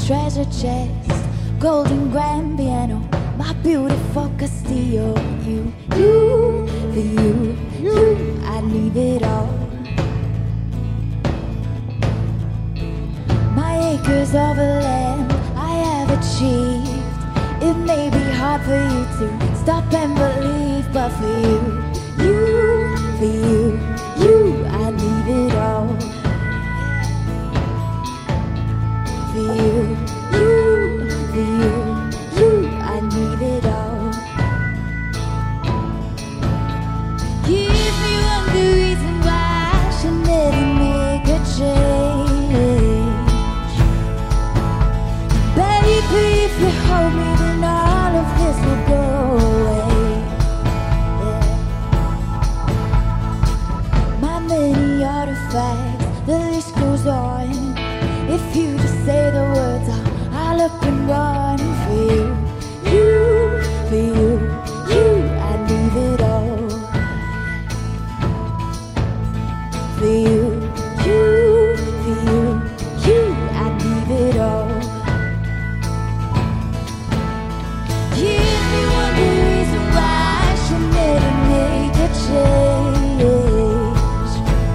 treasure chest, golden grand piano, my beautiful Castillo. You, for you, I'd leave it all. My acres of land I have achieved. It may be hard for you to stop and believe, but for you, I'd leave it all. For you, I need it all. Give me one good reason why I should never make a change. Baby, if you hold me, then all of this will go away. Yeah. My many artifacts, the list goes on. If you just say the words, I'll up and run. For you, I'd leave it all. For you, I'd leave it all. Give me one good reason why I should never make a change.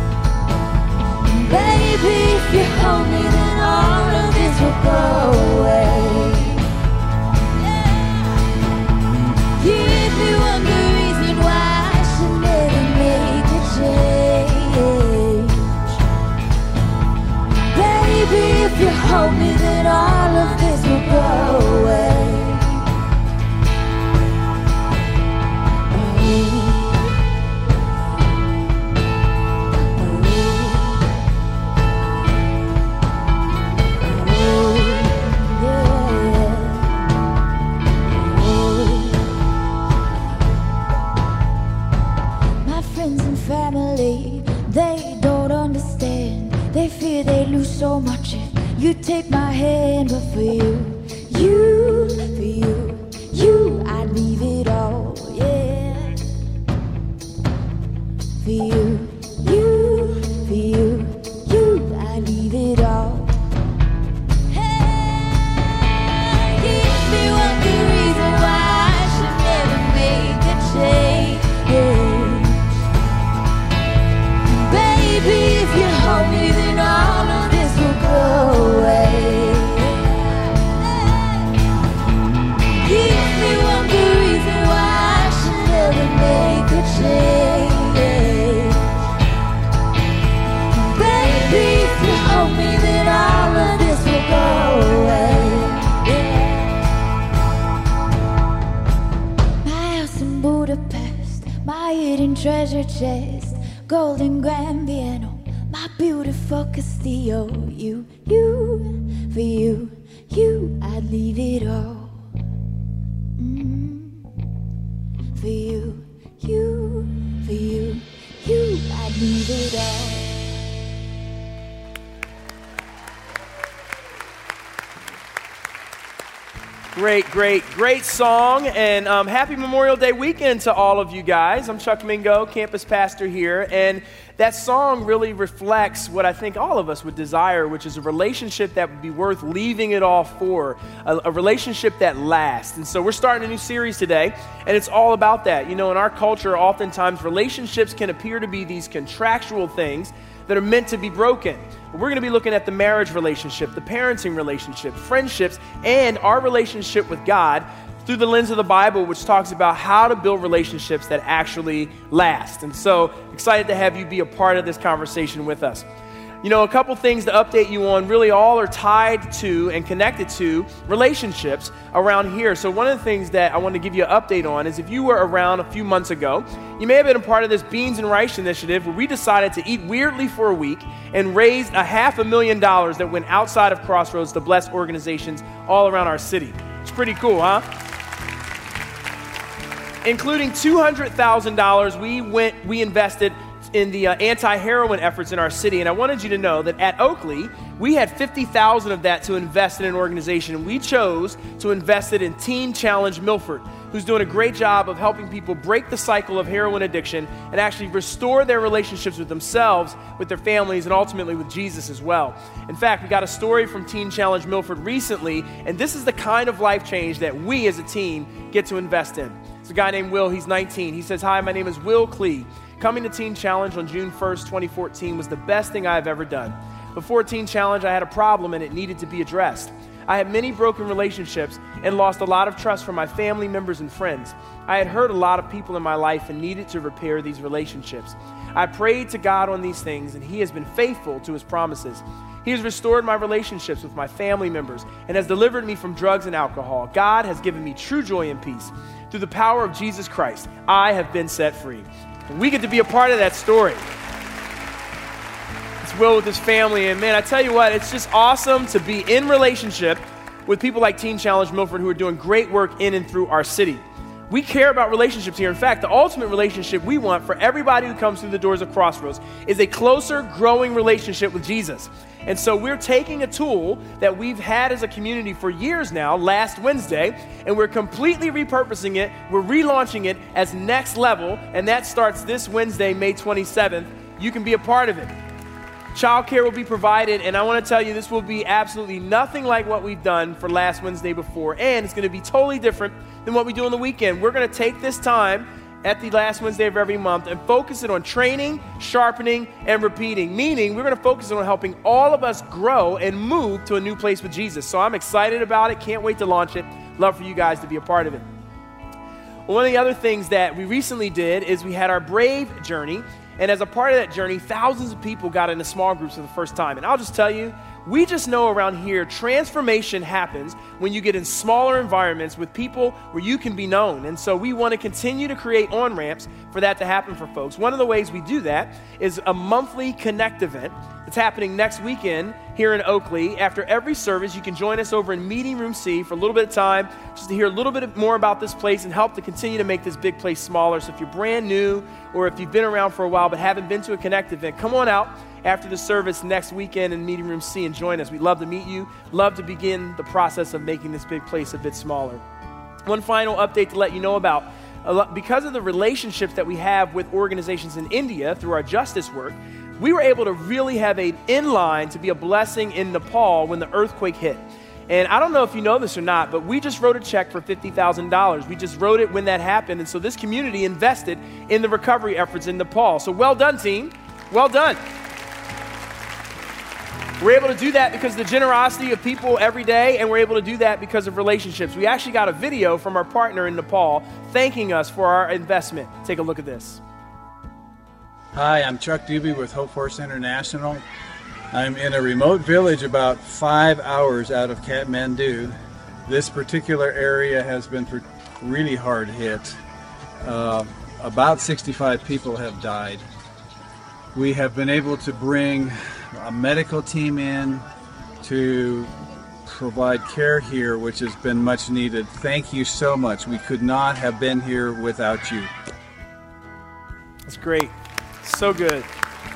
Baby, if you hold me, then all of this will go away. Give me one good reason why I should never make a change. Baby, if you hold me, then all of this will go away. Family, they don't understand. They fear they lose so much if you take my hand. But for you, I'd leave it all, yeah. For you, I'd leave it all. Hey, give me one good reason why I should never make a change. Baby, if you hold me, then all of this will go away. Give me one good reason why I should never make a change. Baby, if you hold me, then all of this will go away. My house in Budapest, my hidden treasure chest, golden grand piano, my beautiful Castillo. You, for you, I'd leave it all. For you, I'd leave it all. Great song, and happy Memorial Day weekend to all of you guys. I'm Chuck Mingo, campus pastor here, and that song really reflects what I think all of us would desire, which is a relationship that would be worth leaving it all for, a relationship that lasts. And so we're starting a new series today, and it's all about that. You know, in our culture, oftentimes relationships can appear to be these contractual things that are meant to be broken. We're going to be looking at the marriage relationship, the parenting relationship, friendships, and our relationship with God through the lens of the Bible, which talks about how to build relationships that actually last. And so excited to have you be a part of this conversation with us. You know, a couple things to update you on, really all are tied to and connected to relationships around here. So one of the things that I want to give you an update on is if you were around a few months ago, you may have been a part of this Beans and Rice initiative where we decided to eat weirdly for a week and raised $500,000 that went outside of Crossroads to bless organizations all around our city. It's pretty cool, huh? Including $200,000 we invested in the anti-heroin efforts in our city. And I wanted you to know that at Oakley, We had $50,000 of that to invest in an organization, and we chose to invest it in Teen Challenge Milford, who's doing a great job of helping people break the cycle of heroin addiction and actually restore their relationships with themselves, with their families, and ultimately with Jesus as well. In fact, we got a story from Teen Challenge Milford recently, and this is the kind of life change that we as a team get to invest in. It's a guy named Will. He's 19. He says, "Hi, my name is Will Klee. Coming to Teen Challenge on June 1st, 2014 was the best thing I have ever done. Before Teen Challenge, I had a problem and it needed to be addressed. I had many broken relationships and lost a lot of trust from my family members and friends. I had hurt a lot of people in my life and needed to repair these relationships. I prayed to God on these things, and He has been faithful to His promises. He has restored my relationships with my family members and has delivered me from drugs and alcohol. God has given me true joy and peace. Through the power of Jesus Christ, I have been set free." And we get to be a part of that story. It's Will with his family, and man, I tell you what, it's just awesome to be in relationship with people like Teen Challenge Milford who are doing great work in and through our city. We care about relationships here. In fact, the ultimate relationship we want for everybody who comes through the doors of Crossroads is a closer, growing relationship with Jesus. And so we're taking a tool that we've had as a community for years now, last Wednesday, and we're completely repurposing it. We're relaunching it as Next Level, and that starts this Wednesday, May 27th. You can be a part of it. Childcare will be provided, and I want to tell you this will be absolutely nothing like what we've done for last Wednesday before, and it's going to be totally different than what we do on the weekend. We're going to take this time at the last Wednesday of every month and focus it on training, sharpening, and repeating, meaning we're going to focus it on helping all of us grow and move to a new place with Jesus. So I'm excited about it. Can't wait to launch it. Love for you guys to be a part of it. Well, one of the other things that we recently did is we had our Brave Journey. And as a part of that journey, thousands of people got into small groups for the first time. And I'll just tell you, we just know around here, transformation happens when you get in smaller environments with people where you can be known. And so we want to continue to create on-ramps for that to happen for folks. One of the ways we do that is a monthly Connect event. It's happening next weekend here in Oakley. After every service, you can join us over in Meeting Room C for a little bit of time, just to hear a little bit more about this place and help to continue to make this big place smaller. So if you're brand new or if you've been around for a while but haven't been to a Connect event, come on out after the service next weekend in Meeting Room C and join us. We'd love to meet you, love to begin the process of making this big place a bit smaller. One final update to let you know about. Because of the relationships that we have with organizations in India through our justice work, we were able to really have an inline to be a blessing in Nepal when the earthquake hit. And I don't know if you know this or not, but we just wrote a check for $50,000. We just wrote it when that happened. And so this community invested in the recovery efforts in Nepal. So well done, team. Well done. We're able to do that because of the generosity of people every day, and we're able to do that because of relationships. We actually got a video from our partner in Nepal thanking us for our investment. Take a look at this. Hi, I'm Chuck Doobie with Hope Force International. I'm in a remote village about 5 hours out of Kathmandu. This particular area has been really hard hit. About 65 people have died. We have been able to bring a medical team in to provide care here, which has been much needed. Thank you so much. We could not have been here without you. That's great. So good.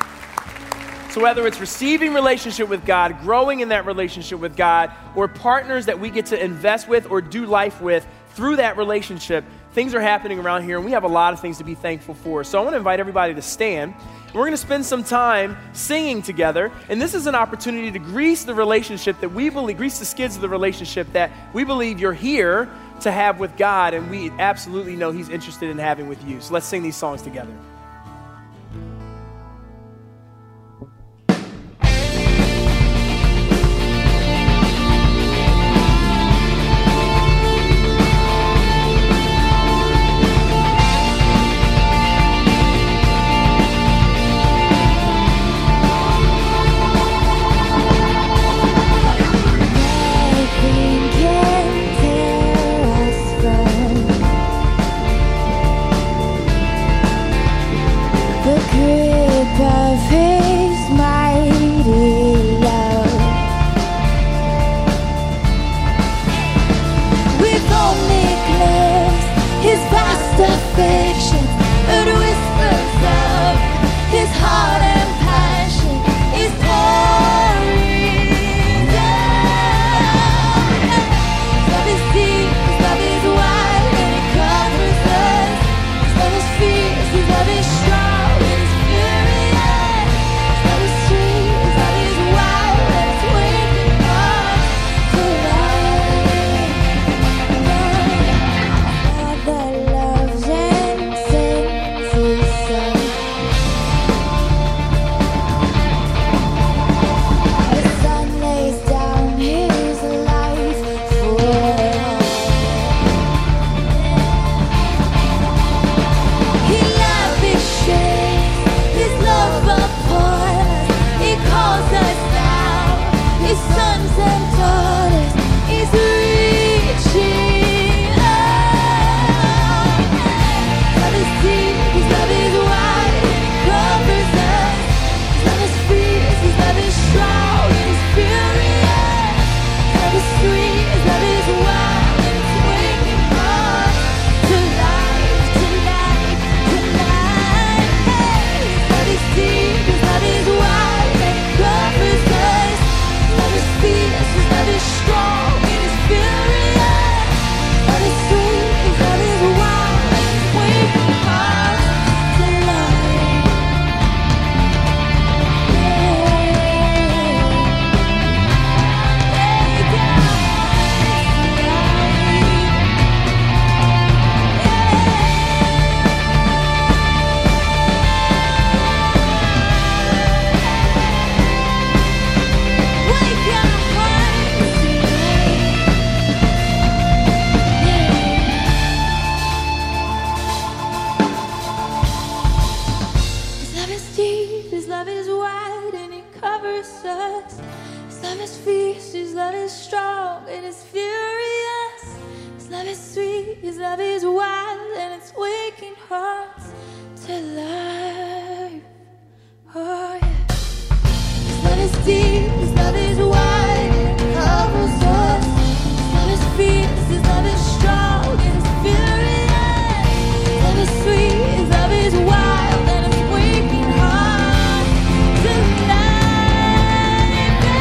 So whether it's receiving relationship with God, growing in that relationship with God, or partners that we get to invest with or do life with through that relationship, things are happening around here, and we have a lot of things to be thankful for. So I want to invite everybody to stand. We're going to spend some time singing together, and this is an opportunity to grease the relationship that we believe, grease the skids of the relationship that we believe you're here to have with God, and we absolutely know He's interested in having with you. So let's sing these songs together. His heart and passion is pouring. love is sweet, His love is wild, and it's waking hearts to life. Oh yeah. His love is deep, His love is wide, and it covers us. His love is fierce, His love is strong, and it's furious. His love is sweet, His love is wild, and it's waking hearts to life.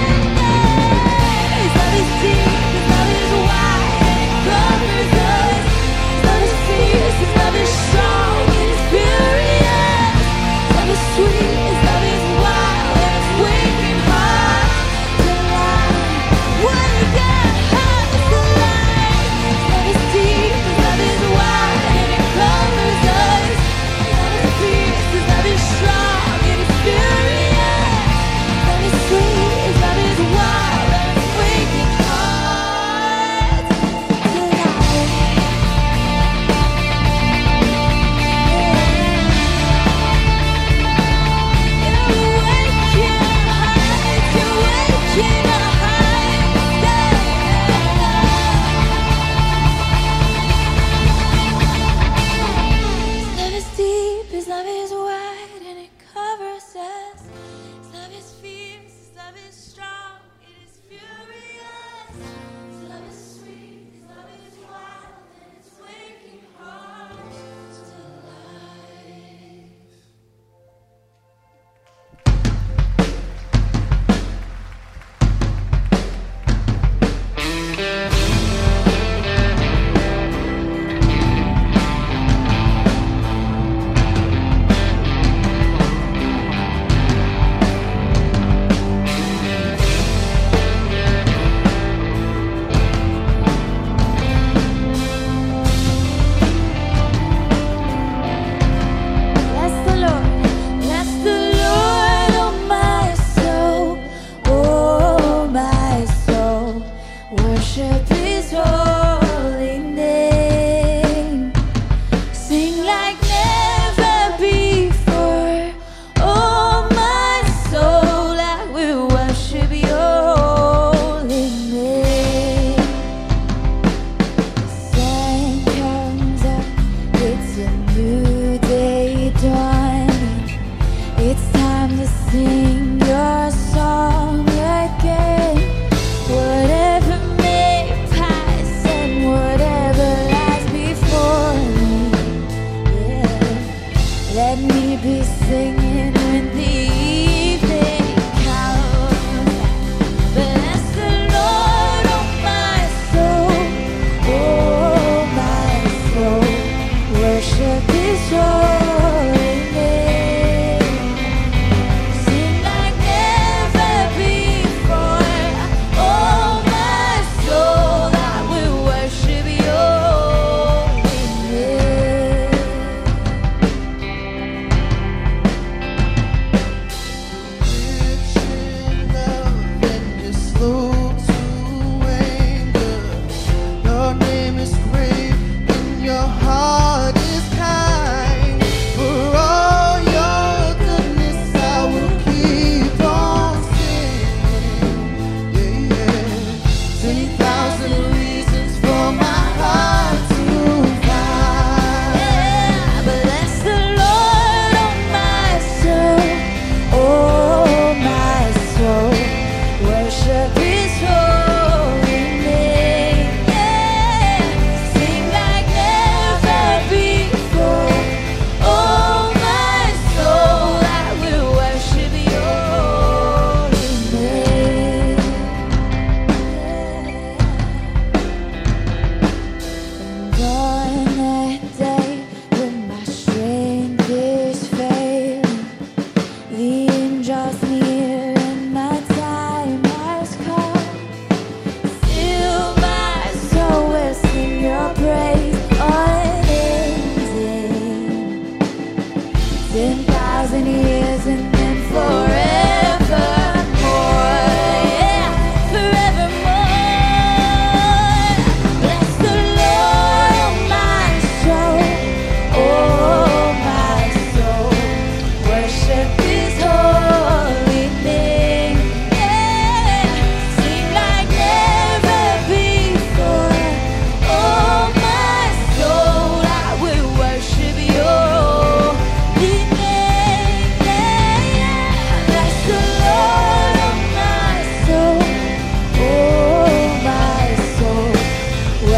His love is deep, His love is wide, and it covers us. His love is fierce, His love is strong, and it's furious. His love is sweet, His love is wild, and it's waking hearts to life. Wake up hearts to life.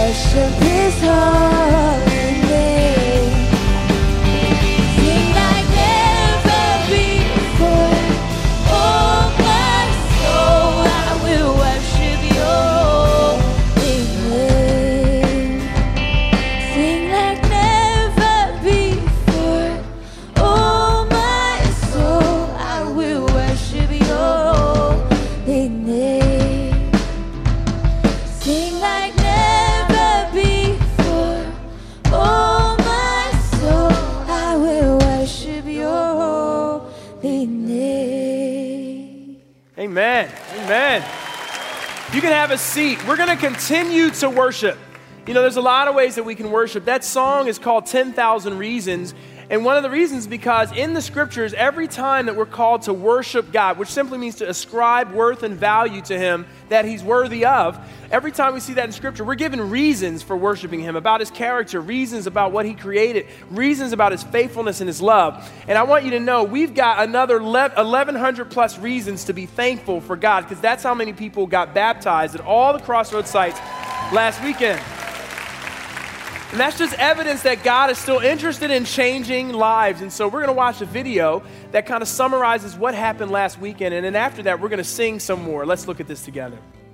worship His holy name. Sing like never before. Oh, my soul, I will worship Your holy name. Sing like never before. Oh, my soul, I will worship Your holy name. Sing like never before. Oh, my soul, I will worship Your holy name. Amen. Amen. You can have a seat. We're going to continue to worship. You know, there's a lot of ways that we can worship. That song is called 10,000 Reasons. And one of the reasons because in the scriptures, every time that we're called to worship God, which simply means to ascribe worth and value to Him that He's worthy of, every time we see that in scripture, we're given reasons for worshiping Him, about His character, reasons about what He created, reasons about His faithfulness and His love. And I want you to know we've got another 1,100 plus reasons to be thankful for God, because that's how many people got baptized at all the Crossroads sites last weekend. And that's just evidence that God is still interested in changing lives. And so we're going to watch a video that kind of summarizes what happened last weekend. And then after that, we're going to sing some more. Let's look at this together.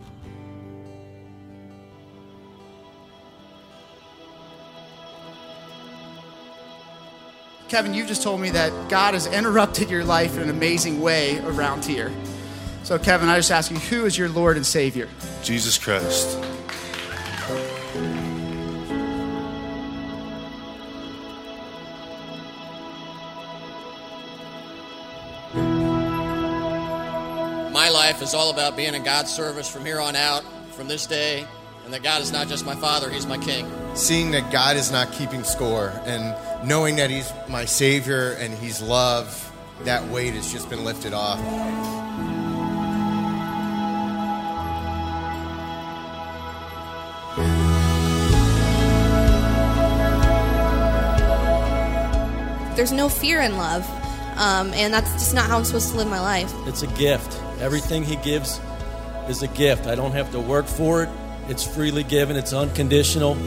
Kevin, you've just told me that God has interrupted your life in an amazing way around here. So Kevin, I just ask you, who is your Lord and Savior? Jesus Christ. My life is all about being in God's service from here on out, from this day, and that God is not just my Father, He's my King. Seeing that God is not keeping score and knowing that He's my Savior and He's love, that weight has just been lifted off. There's no fear in love, and that's just not how I'm supposed to live my life. It's a gift. Everything He gives is a gift. I don't have to work for it. It's freely given. It's unconditional.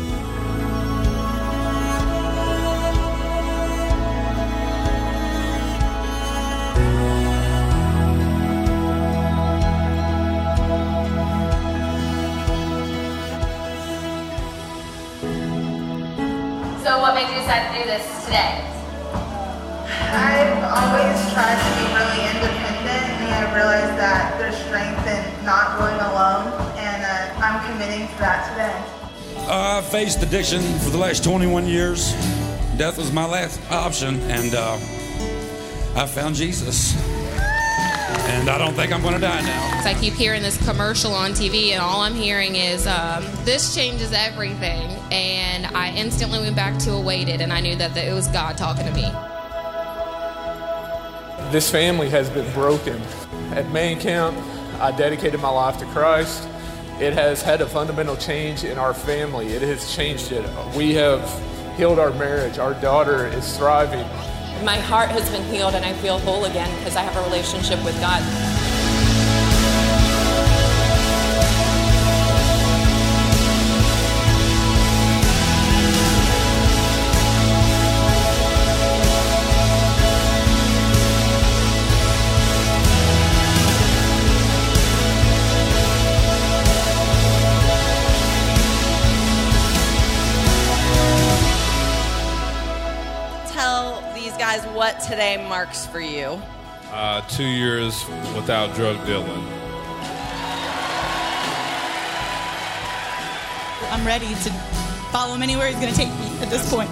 So what made you decide to do this today? I've always tried to be really independent, and I've realized that there's strength in not going alone, and I'm committing to that today. I've faced addiction for the last 21 years. Death was my last option, and I found Jesus. And I don't think I'm going to die now. I keep hearing this commercial on TV, and all I'm hearing is, this changes everything. And I instantly went back to Awaited, and I knew that it was God talking to me. This family has been broken. At main camp, I dedicated my life to Christ. It has had a fundamental change in our family. It has changed it. We have healed our marriage. Our daughter is thriving. My heart has been healed and I feel whole again because I have a relationship with God. What today marks for you? 2 years without drug dealing. I'm ready to follow him anywhere he's going to take me at this point.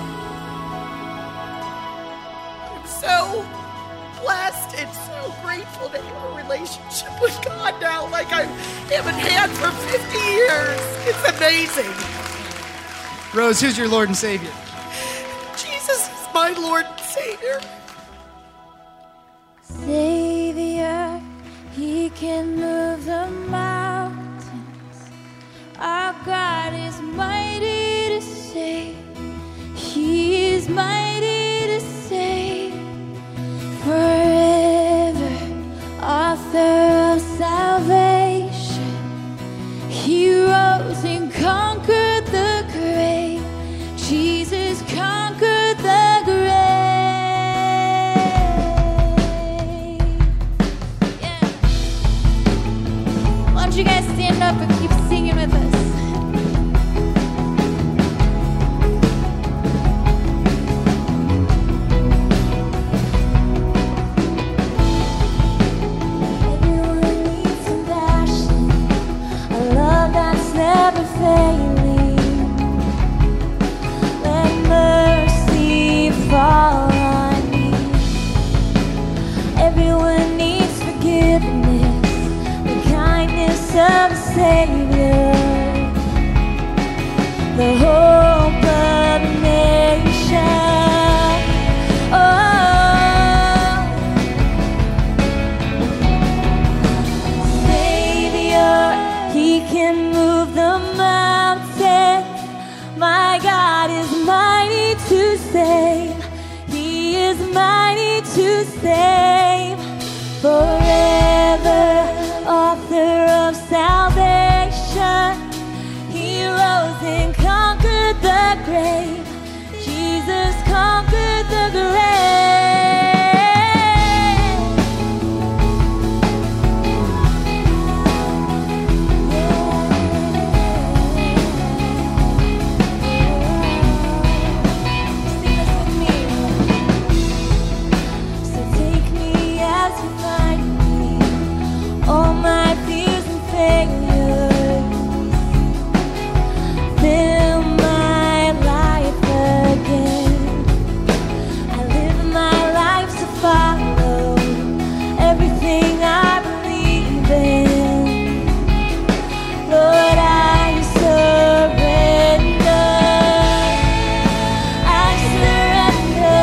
I'm so blessed and so grateful to have a relationship with God now like I haven't had for 50 years. It's amazing. Rose, who's your Lord and Savior? Jesus is my Lord and Savior. Savior, He can move the mountains. Our God is mighty to save. He is mighty to save. Forever, author of salvation. He rose and conquered the save. Forever, author of salvation. He rose and conquered the grave. Jesus conquered the grave. All my fears and failures, fill my life again. I live my life to follow everything I believe in. Lord, I surrender. I surrender.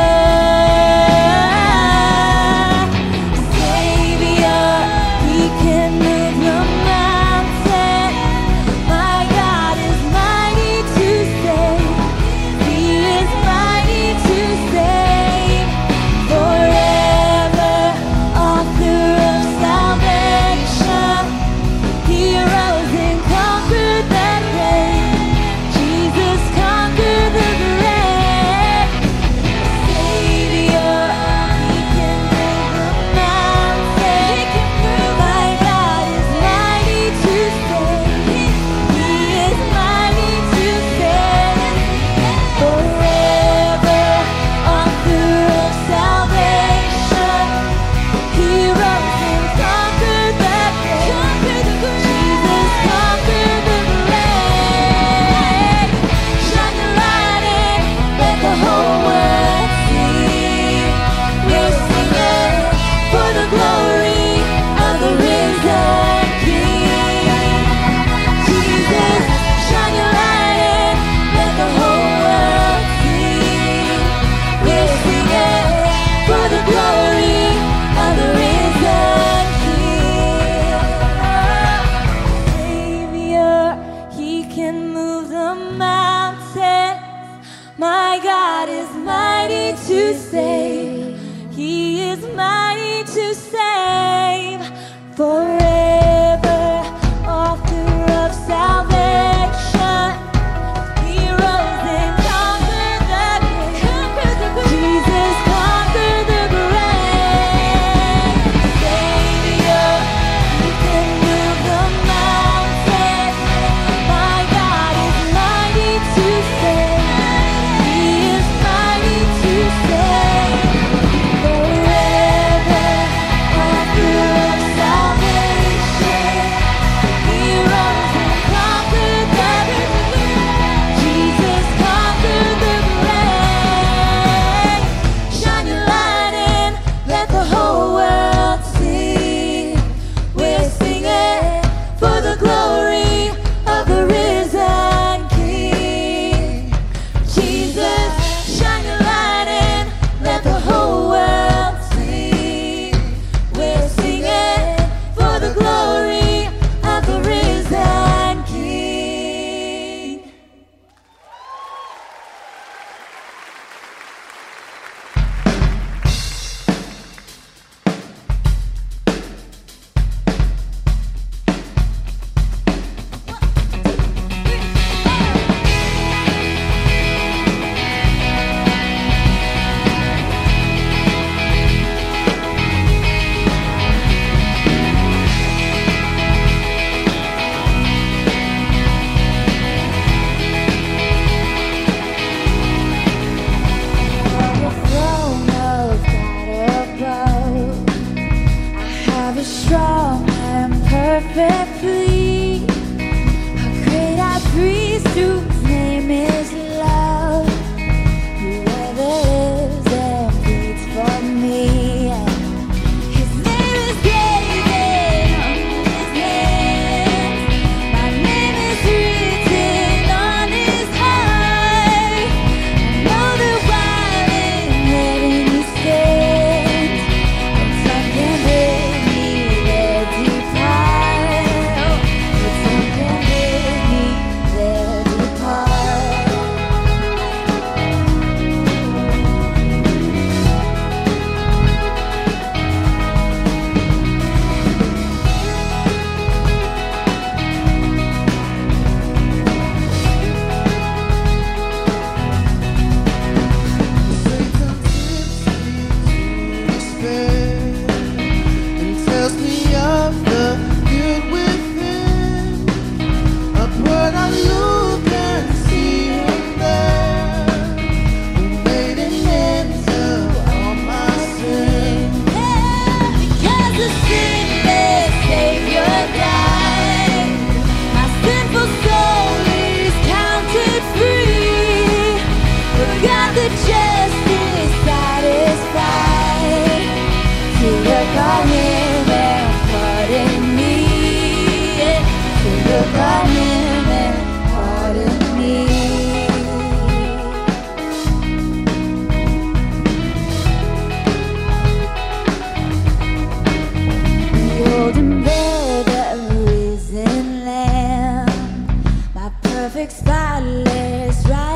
Savior, He can move the mountain. My God is mighty to save. He is mighty to save. Forever, author of salvation. He rose and conquered the grave. Jesus conquered the grave. Savior, He can move the mountain. My God is mighty to save. He is mighty to save. Forever, author of salvation. He rose and conquered the grave. Jesus conquered the grave. Shine your light in, let the whole world see. We're singing for the glory of the risen King. Jesus, shine your light in, let the whole world see. We're singing for the glory of the risen King. Savior, He can move the mountains. My God is mighty to save. He is mighty to save. Forever, author of salvation. He rose and conquered the grave. Jesus conquered the grave. Savior, He can move the mountains. My God is mighty to save. He is mighty to save.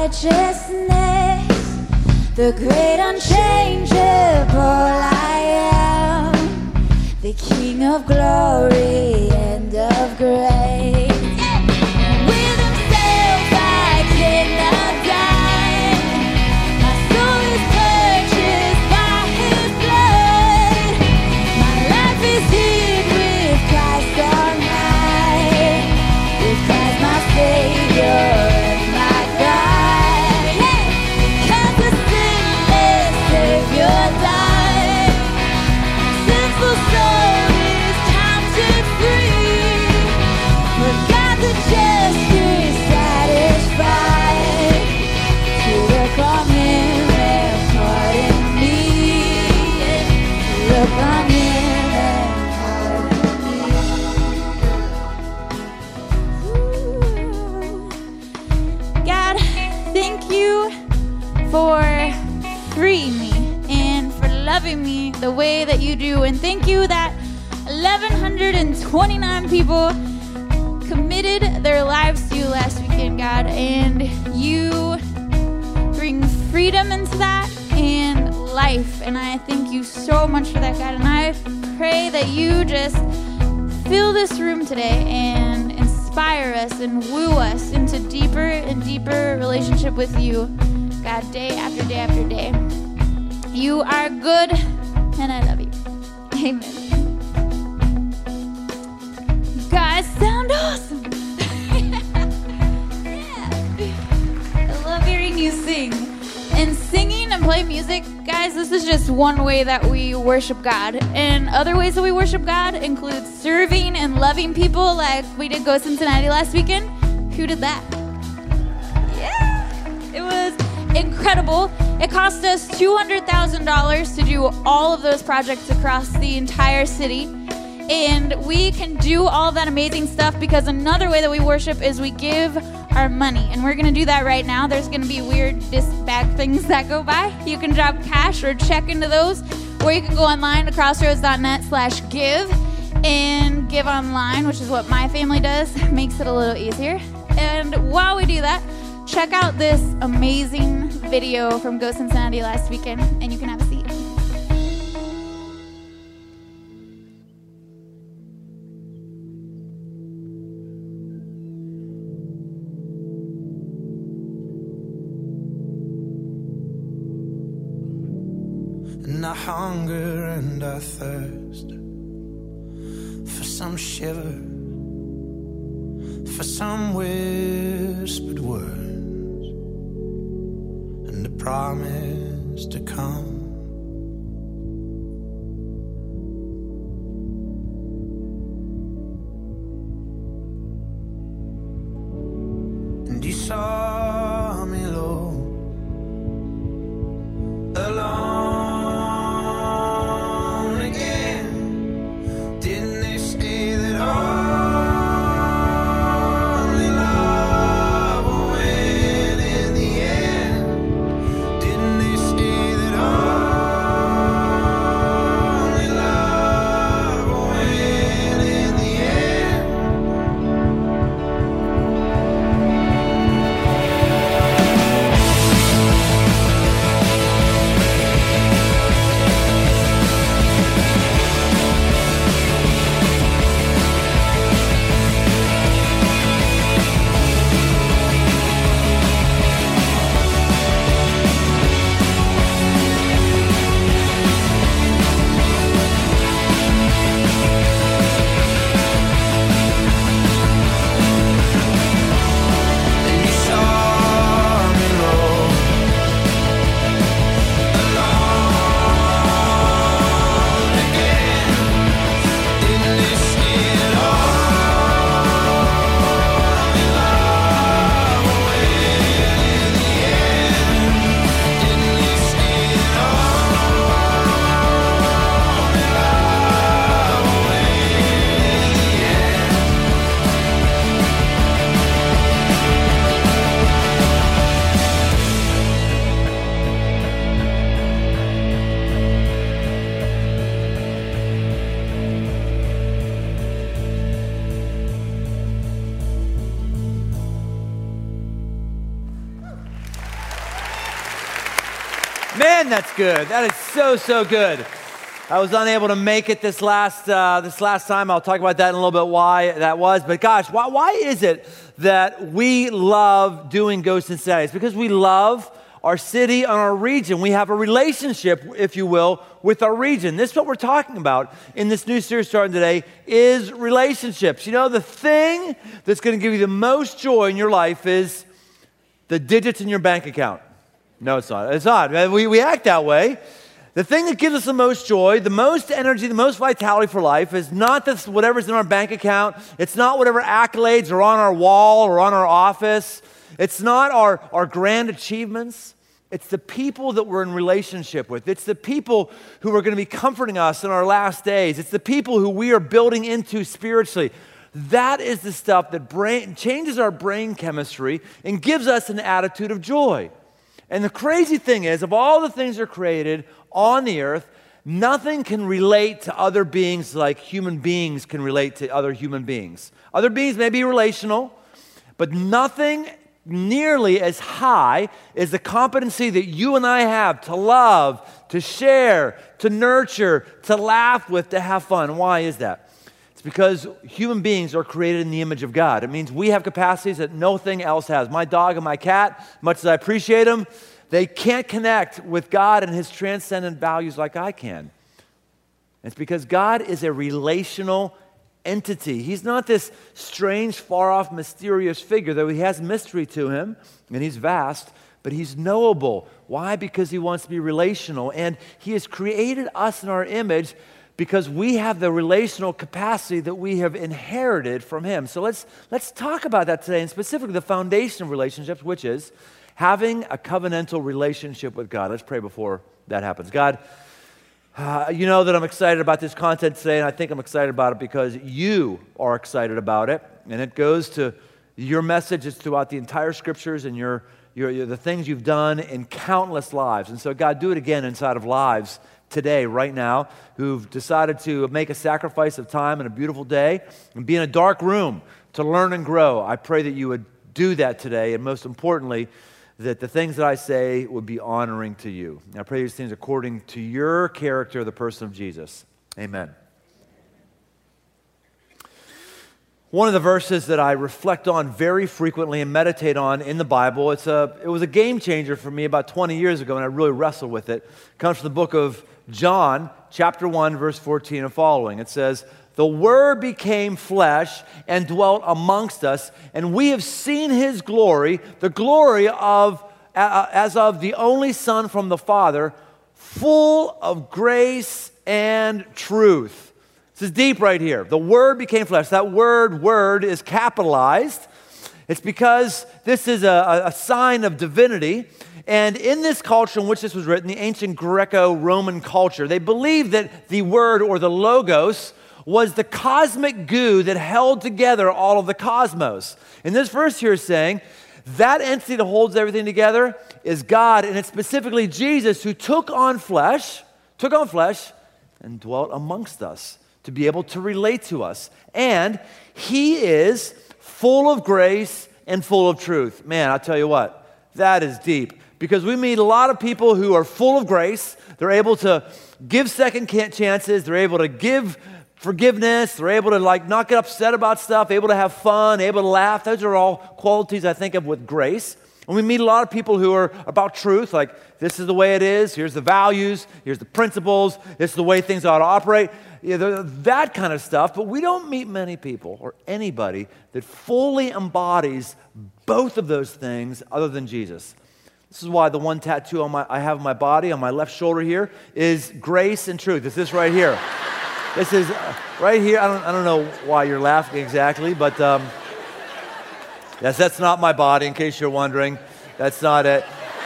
righteousness, the great unchangeable I am, the King of glory and of grace. With himself I cannot die. My soul is purchased by his blood. My life is hid with Christ on high, with Christ my Savior and my God. Because the sinless Savior died, sinful soul is captured free. For God the just is satisfied to look on him and pardon me. To look on him and pardon me. God, thank you for freeing me and for loving me the way that you do. And thank you that 1,129 people committed their lives to you last weekend, God. And you bring freedom into that and life. And I thank you so much for that, God. And I pray that you just fill this room today and inspire us and woo us into deeper and deeper relationship with you, God, day after day after day. You are good, and I love you. Amen. You guys sound awesome. Yeah. I love hearing you sing. And singing and playing music, guys, this is just one way that we worship God. And other ways that we worship God include serving and loving people like we did Go Cincinnati last weekend. Who did that? Yeah. It was incredible. It cost us $200,000 to do all of those projects across the entire city. And we can do all that amazing stuff because another way that we worship is we give our money. And we're going to do that right now. There's going to be weird bag things that go by. You can drop cash or check into those, or you can go online to crossroads.net/give and give online, which is what my family does. Makes it a little easier. And while we do that, check out this amazing video from Go Cincinnati last weekend, and you can have a seat. And I hunger and I thirst for some shiver, for some whispered words, and the promise to come. And you saw me low, alone again. Didn't they say that only love will win in the end? Didn't they say that Man, that's good. That is so good. I was unable to make it this last time. I'll talk about that in a little bit, why that was. But gosh, why is it that we love doing Go Cincinnati? It's because we love our city and our region. We have a relationship, if you will, with our region. This is what we're talking about in this new series starting today, is relationships. You know, the thing that's going to give you the most joy in your life is the digits in your bank account. No, it's not. It's not. We act that way. The thing that gives us the most joy, the most energy, the most vitality for life is not this whatever's in our bank account. It's not whatever accolades are on our wall or on our office. It's not our grand achievements. It's the people that we're in relationship with. It's the people who are going to be comforting us in our last days. It's the people who we are building into spiritually. That is the stuff that changes our brain chemistry and gives us an attitude of joy. And the crazy thing is, of all the things that are created on the earth, nothing can relate to other beings like human beings can relate to other human beings. Other beings may be relational, but nothing nearly as high as the competency that you and I have to love, to share, to nurture, to laugh with, to have fun. Why is that? It's because human beings are created in the image of God. It means we have capacities that nothing else has. My dog and my cat, much as I appreciate them, they can't connect with God and His transcendent values like I can. It's because God is a relational entity. He's not this strange, far-off, mysterious figure, though He has mystery to Him, and He's vast, but He's knowable. Why? Because He wants to be relational, and He has created us in our image because we have the relational capacity that we have inherited from Him. So let's talk about that today, and specifically the foundation of relationships, which is having a covenantal relationship with God. Let's pray before that happens. God, you know that I'm excited about this content today, and I think I'm excited about it because you are excited about it, and it goes to your messages throughout the entire Scriptures and the things you've done in countless lives. And so, God, do it again inside of lives today, right now, who've decided to make a sacrifice of time and a beautiful day and be in a dark room to learn and grow. I pray that you would do that today, and most importantly, that the things that I say would be honoring to you. And I pray these things according to your character, the person of Jesus. Amen. One of the verses that I reflect on very frequently and meditate on in the Bible, it was a game changer for me about 20 years ago, and I really wrestled with it. It comes from the book of John, chapter 1, verse 14 and following. It says, "The Word became flesh and dwelt amongst us, and we have seen His glory, the glory of as of the only Son from the Father, full of grace and truth." This is deep right here. The Word became flesh. That word is capitalized. It's because this is a sign of divinity. And in this culture in which this was written, the ancient Greco-Roman culture, they believed that the Word or the Logos was the cosmic goo that held together all of the cosmos. And this verse here is saying that entity that holds everything together is God, and it's specifically Jesus who took on flesh and dwelt amongst us to be able to relate to us. And He is full of grace and full of truth. Man, I'll tell you what, that is deep. Because we meet a lot of people who are full of grace. They're able to give second chances. They're able to give forgiveness. They're able to not get upset about stuff, able to have fun, able to laugh. Those are all qualities I think of with grace. And we meet a lot of people who are about truth, like this is the way it is, here's the values, here's the principles, this is the way things ought to operate, that kind of stuff. But we don't meet many people or anybody that fully embodies both of those things other than Jesus. This is why the one tattoo I have on my body, on my left shoulder here, is grace and truth. It's this right here. This is right here. I don't know why you're laughing exactly, but yes, that's not my body, in case you're wondering. That's not it.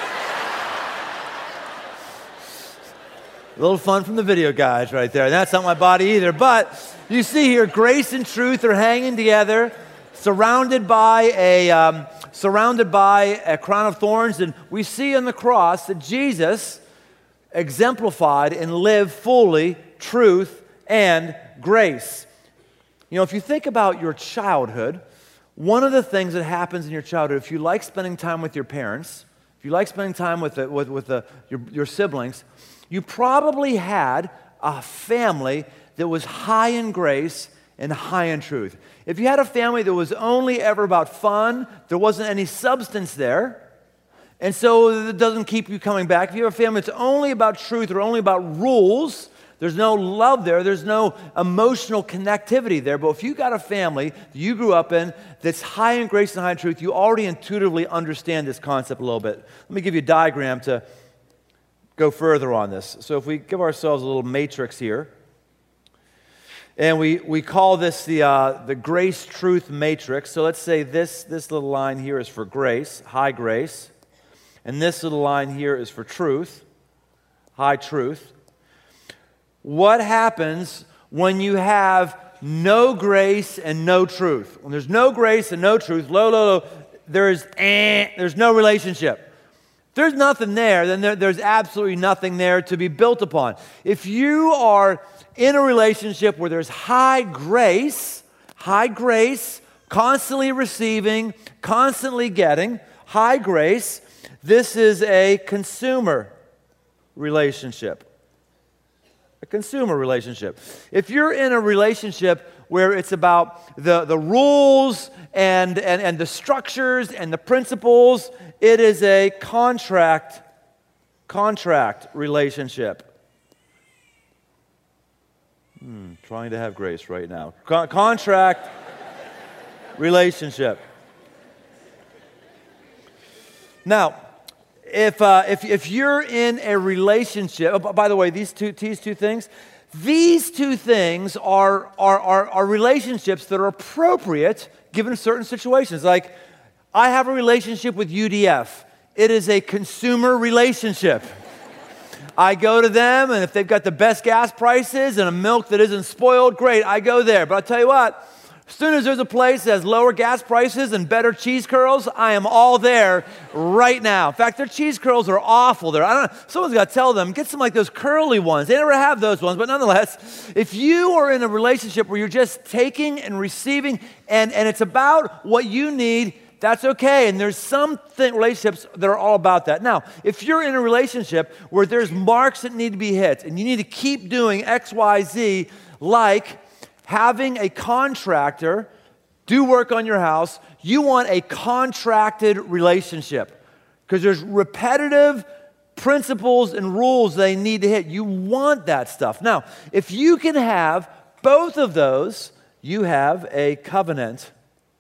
A little fun from the video guys right there. That's not my body either. But you see here, grace and truth are hanging together, surrounded by a crown of thorns. And we see on the cross that Jesus exemplified and lived fully truth and grace. You know, if you think about your childhood, one of the things that happens in your childhood, if you like spending time with your parents, if you like spending time with your siblings, you probably had a family that was high in grace and high in truth. If you had a family that was only ever about fun, there wasn't any substance there, and so it doesn't keep you coming back. If you have a family that's only about truth or only about rules, there's no love there, there's no emotional connectivity there. But if you got a family that you grew up in that's high in grace and high in truth, you already intuitively understand this concept a little bit. Let me give you a diagram to go further on this. So if we give ourselves a little matrix here, and we call this the grace-truth matrix. So let's say this little line here is for grace, high grace, and this little line here is for truth, high truth. What happens when you have no grace and no truth? When there's no grace and no truth, low, there's no relationship. There's nothing there, then there's absolutely nothing there to be built upon. If you are in a relationship where there's high grace, constantly receiving, constantly getting, high grace, this is a consumer relationship. A consumer relationship. If you're in a relationship where it's about the rules and the structures and the principles, it is a contract relationship. Trying to have grace right now. Contract relationship. Now, if you're in a relationship, oh, by the way, these two things are relationships that are appropriate given certain situations. Like, I have a relationship with UDF. It is a consumer relationship. I go to them, and if they've got the best gas prices and a milk that isn't spoiled, great, I go there. But I'll tell you what, as soon as there's a place that has lower gas prices and better cheese curls, I am all there right now. In fact, their cheese curls are awful there. Someone's got to tell them, get some like those curly ones. They never have those ones, but nonetheless, if you are in a relationship where you're just taking and receiving and it's about what you need, that's okay. And there's some relationships that are all about that. Now, if you're in a relationship where there's marks that need to be hit and you need to keep doing X, Y, Z, like having a contractor do work on your house, you want a contracted relationship because there's repetitive principles and rules they need to hit. You want that stuff. Now, if you can have both of those, you have a covenant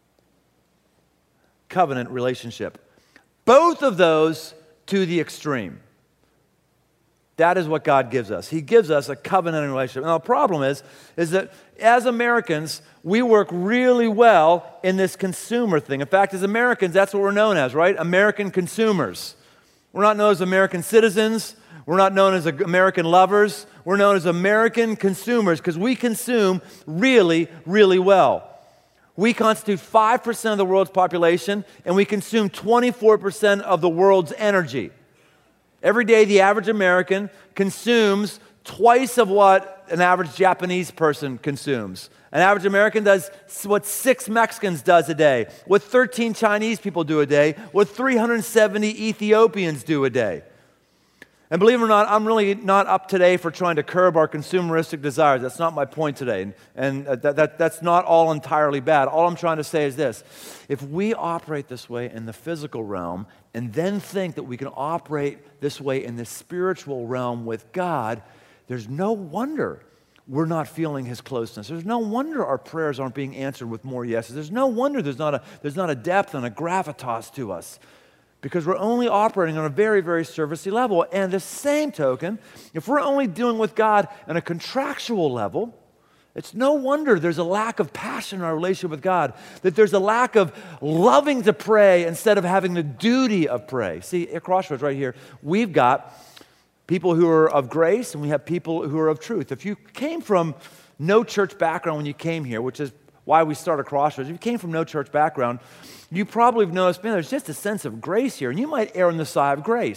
relationship. Both of those to the extreme. That is what God gives us. He gives us a covenant relationship. Now, the problem is that as Americans, we work really well in this consumer thing. In fact, as Americans, that's what we're known as, right? American consumers. We're not known as American citizens. We're not known as American lovers. We're known as American consumers because we consume really, really well. We constitute 5% of the world's population, and we consume 24% of the world's energy. Every day, the average American consumes twice of what an average Japanese person consumes. An average American does what 6 Mexicans does a day, what 13 Chinese people do a day, what 370 Ethiopians do a day. And believe it or not, I'm really not up today for trying to curb our consumeristic desires. That's not my point today. And that's not all entirely bad. All I'm trying to say is this. If we operate this way in the physical realm and then think that we can operate this way in the spiritual realm with God, there's no wonder we're not feeling His closeness. There's no wonder our prayers aren't being answered with more yeses. There's no wonder there's not a depth and a gravitas to us. Because we're only operating on a very, very surfacey level. And the same token, if we're only dealing with God on a contractual level, it's no wonder there's a lack of passion in our relationship with God, that there's a lack of loving to pray instead of having the duty of pray. See, at Crossroads right here, we've got people who are of grace and we have people who are of truth. If you came from no church background when you came here, which is why we started Crossroads, if you came from no church background, you probably have noticed, man, there's just a sense of grace here. And you might err on the side of grace.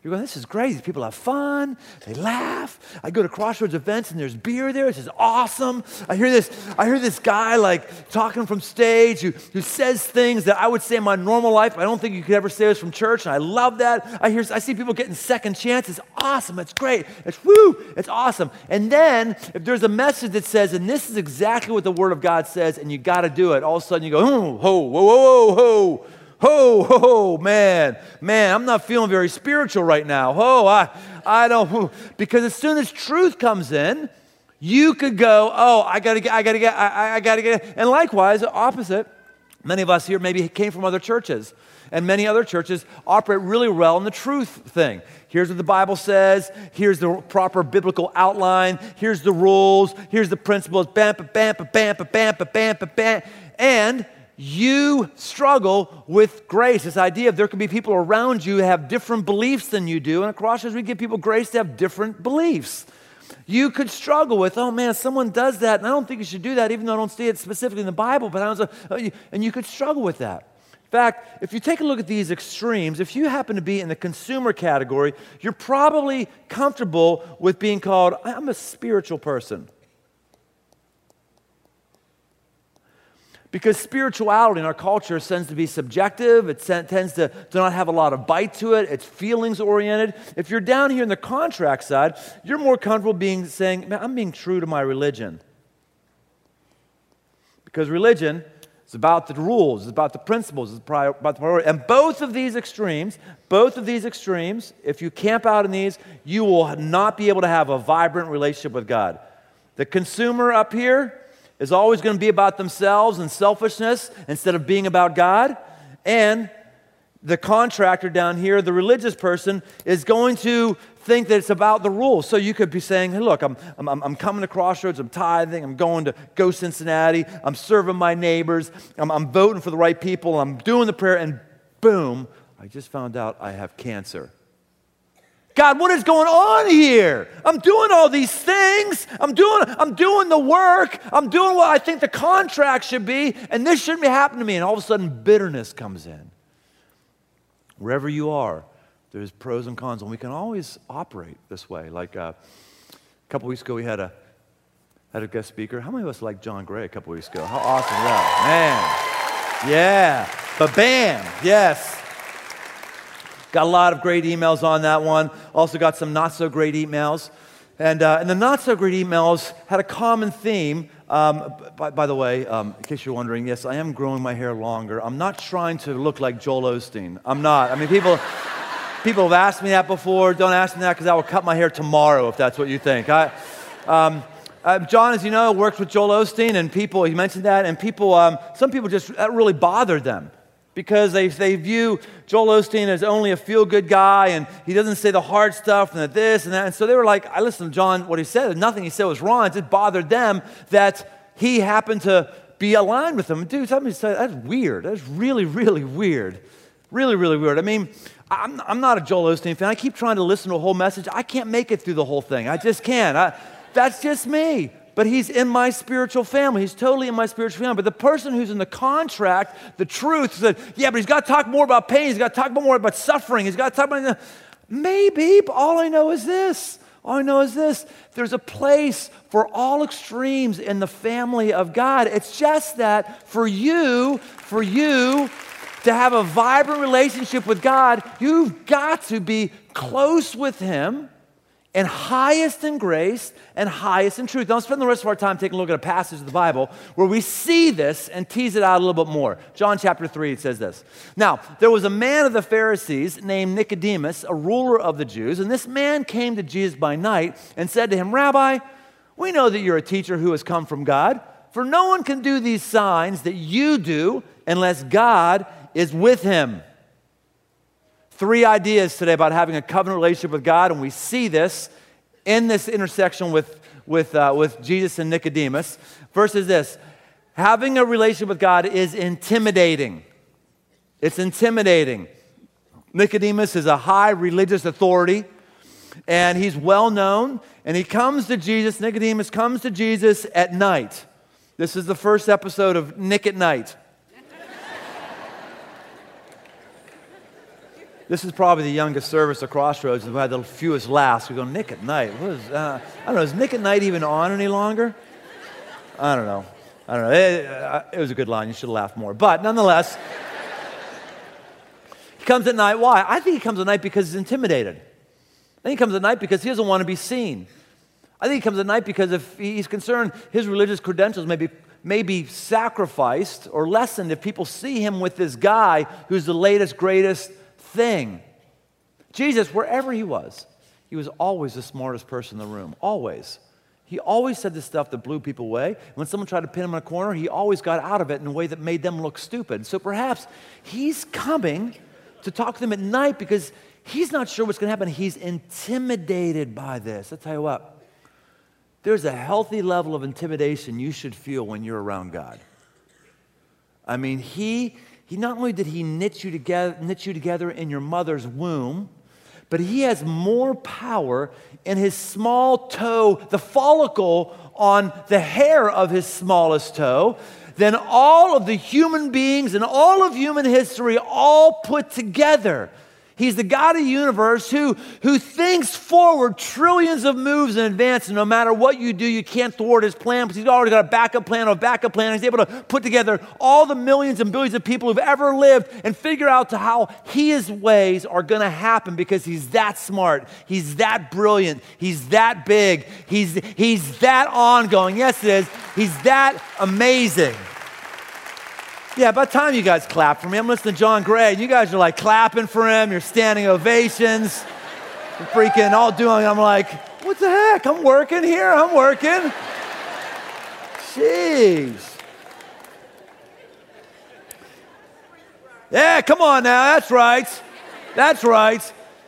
You're going, this is great. These people have fun. They laugh. I go to Crossroads events and there's beer there. This is awesome. I hear this guy like talking from stage who says things that I would say in my normal life. I don't think you could ever say this from church, and I love that. I see people getting second chances. Awesome. It's great. It's awesome. And then if there's a message that says, and this is exactly what the Word of God says, and you got to do it, all of a sudden you go, oh, ho, whoa, whoa, whoa. Ho, man, I'm not feeling very spiritual right now. I don't, because as soon as truth comes in, you could go, oh, I gotta get. And likewise, opposite, many of us here maybe came from other churches, and many other churches operate really well in the truth thing. Here's what the Bible says. Here's the proper biblical outline. Here's the rules. Here's the principles. Bam, bam, bam, bam, bam, bam, bam, bam, and you struggle with grace. This idea of there can be people around you who have different beliefs than you do. And at Crossroads, we give people grace to have different beliefs. You could struggle with, oh man, someone does that, and I don't think you should do that, even though I don't see it specifically in the Bible. But and you could struggle with that. In fact, if you take a look at these extremes, if you happen to be in the consumer category, you're probably comfortable with being called, I'm a spiritual person. Because spirituality in our culture tends to be subjective. It tends to not have a lot of bite to it. It's feelings oriented. If you're down here in the contract side, you're more comfortable saying, man, I'm being true to my religion. Because religion is about the rules, it's about the principles, it's about the priority. And both of these extremes, if you camp out in these, you will not be able to have a vibrant relationship with God. The consumer up here is always going to be about themselves and selfishness instead of being about God. And the contractor down here, the religious person, is going to think that it's about the rules. So you could be saying, hey, look, I'm coming to Crossroads, I'm tithing, I'm going to Go Cincinnati, I'm serving my neighbors, I'm voting for the right people, I'm doing the prayer, and boom, I just found out I have cancer. God, what is going on here? I'm doing all these things. I'm doing the work. I'm doing what I think the contract should be, and this shouldn't be happening to me. And all of a sudden, bitterness comes in. Wherever you are, there's pros and cons, and we can always operate this way. Like a couple weeks ago, we had a guest speaker. How many of us liked John Gray a couple weeks ago? How awesome is that? Man. Yeah. Ba-bam. Yes. Got a lot of great emails on that one. Also got some not-so-great emails. And the not-so-great emails had a common theme. By the way, in case you're wondering, yes, I am growing my hair longer. I'm not trying to look like Joel Osteen. I'm not. I mean, people have asked me that before. Don't ask me that because I will cut my hair tomorrow if that's what you think. John, as you know, works with Joel Osteen, and he mentioned that, and some people that really bothered them. Because they view Joel Osteen as only a feel-good guy, and he doesn't say the hard stuff and this and that. And so they were like, I listened to John, what he said, nothing he said was wrong. It just bothered them that he happened to be aligned with them. Dude, somebody said, that's weird. That's really, really weird. Really, really weird. I mean, I'm not a Joel Osteen fan. I keep trying to listen to a whole message. I can't make it through the whole thing. I just can't. That's just me. But he's in my spiritual family. He's totally in my spiritual family. But the person who's in the contract, the truth, said, yeah, but he's got to talk more about pain. He's got to talk more about suffering. He's got to talk about... Maybe, but all I know is this. There's a place for all extremes in the family of God. It's just that for you to have a vibrant relationship with God, you've got to be close with Him, and highest in grace and highest in truth. Now, let's spend the rest of our time taking a look at a passage of the Bible where we see this and tease it out a little bit more. John chapter 3, it says this. Now, there was a man of the Pharisees named Nicodemus, a ruler of the Jews, and this man came to Jesus by night and said to him, Rabbi, we know that you're a teacher who has come from God, for no one can do these signs that you do unless God is with him. 3 ideas today about having a covenant relationship with God, and we see this in this intersection with Jesus and Nicodemus. First is this: having a relationship with God is intimidating. It's intimidating. Nicodemus is a high religious authority, and he's well known, and he comes to Jesus. Nicodemus comes to Jesus at night. This is the first episode of Nick at Night. This is probably the youngest service at Crossroads. We had the fewest laughs. We go, Nick at Night. What is, I don't know, is Nick at Night even on any longer? I don't know. It was a good line. You should have laughed more. But nonetheless, he comes at night. Why? I think he comes at night because he's intimidated. I think he comes at night because he doesn't want to be seen. I think he comes at night because if he's concerned his religious credentials may be sacrificed or lessened if people see him with this guy who's the latest, greatest thing. Jesus, wherever he was always the smartest person in the room. Always. He always said the stuff that blew people away. When someone tried to pin him in a corner, he always got out of it in a way that made them look stupid. So perhaps he's coming to talk to them at night because he's not sure what's going to happen. He's intimidated by this. I'll tell you what. There's a healthy level of intimidation you should feel when you're around God. I mean, he not only did he knit you together in your mother's womb, but he has more power in his small toe, the follicle on the hair of his smallest toe, than all of the human beings and all of human history all put together. He's the God of the universe who thinks forward trillions of moves in advance, and no matter what you do, you can't thwart his plan because he's already got a backup plan. He's able to put together all the millions and billions of people who've ever lived and figure out to how his ways are going to happen because he's that smart. He's that brilliant. He's that big. He's that ongoing. Yes, it is. He's that amazing. Yeah, about time you guys clap for me. I'm listening to John Gray, and you guys are like clapping for him. You're standing ovations. You're freaking all doing. I'm like, what the heck? I'm working here. I'm working. Jeez. Yeah, come on now. That's right. That's right.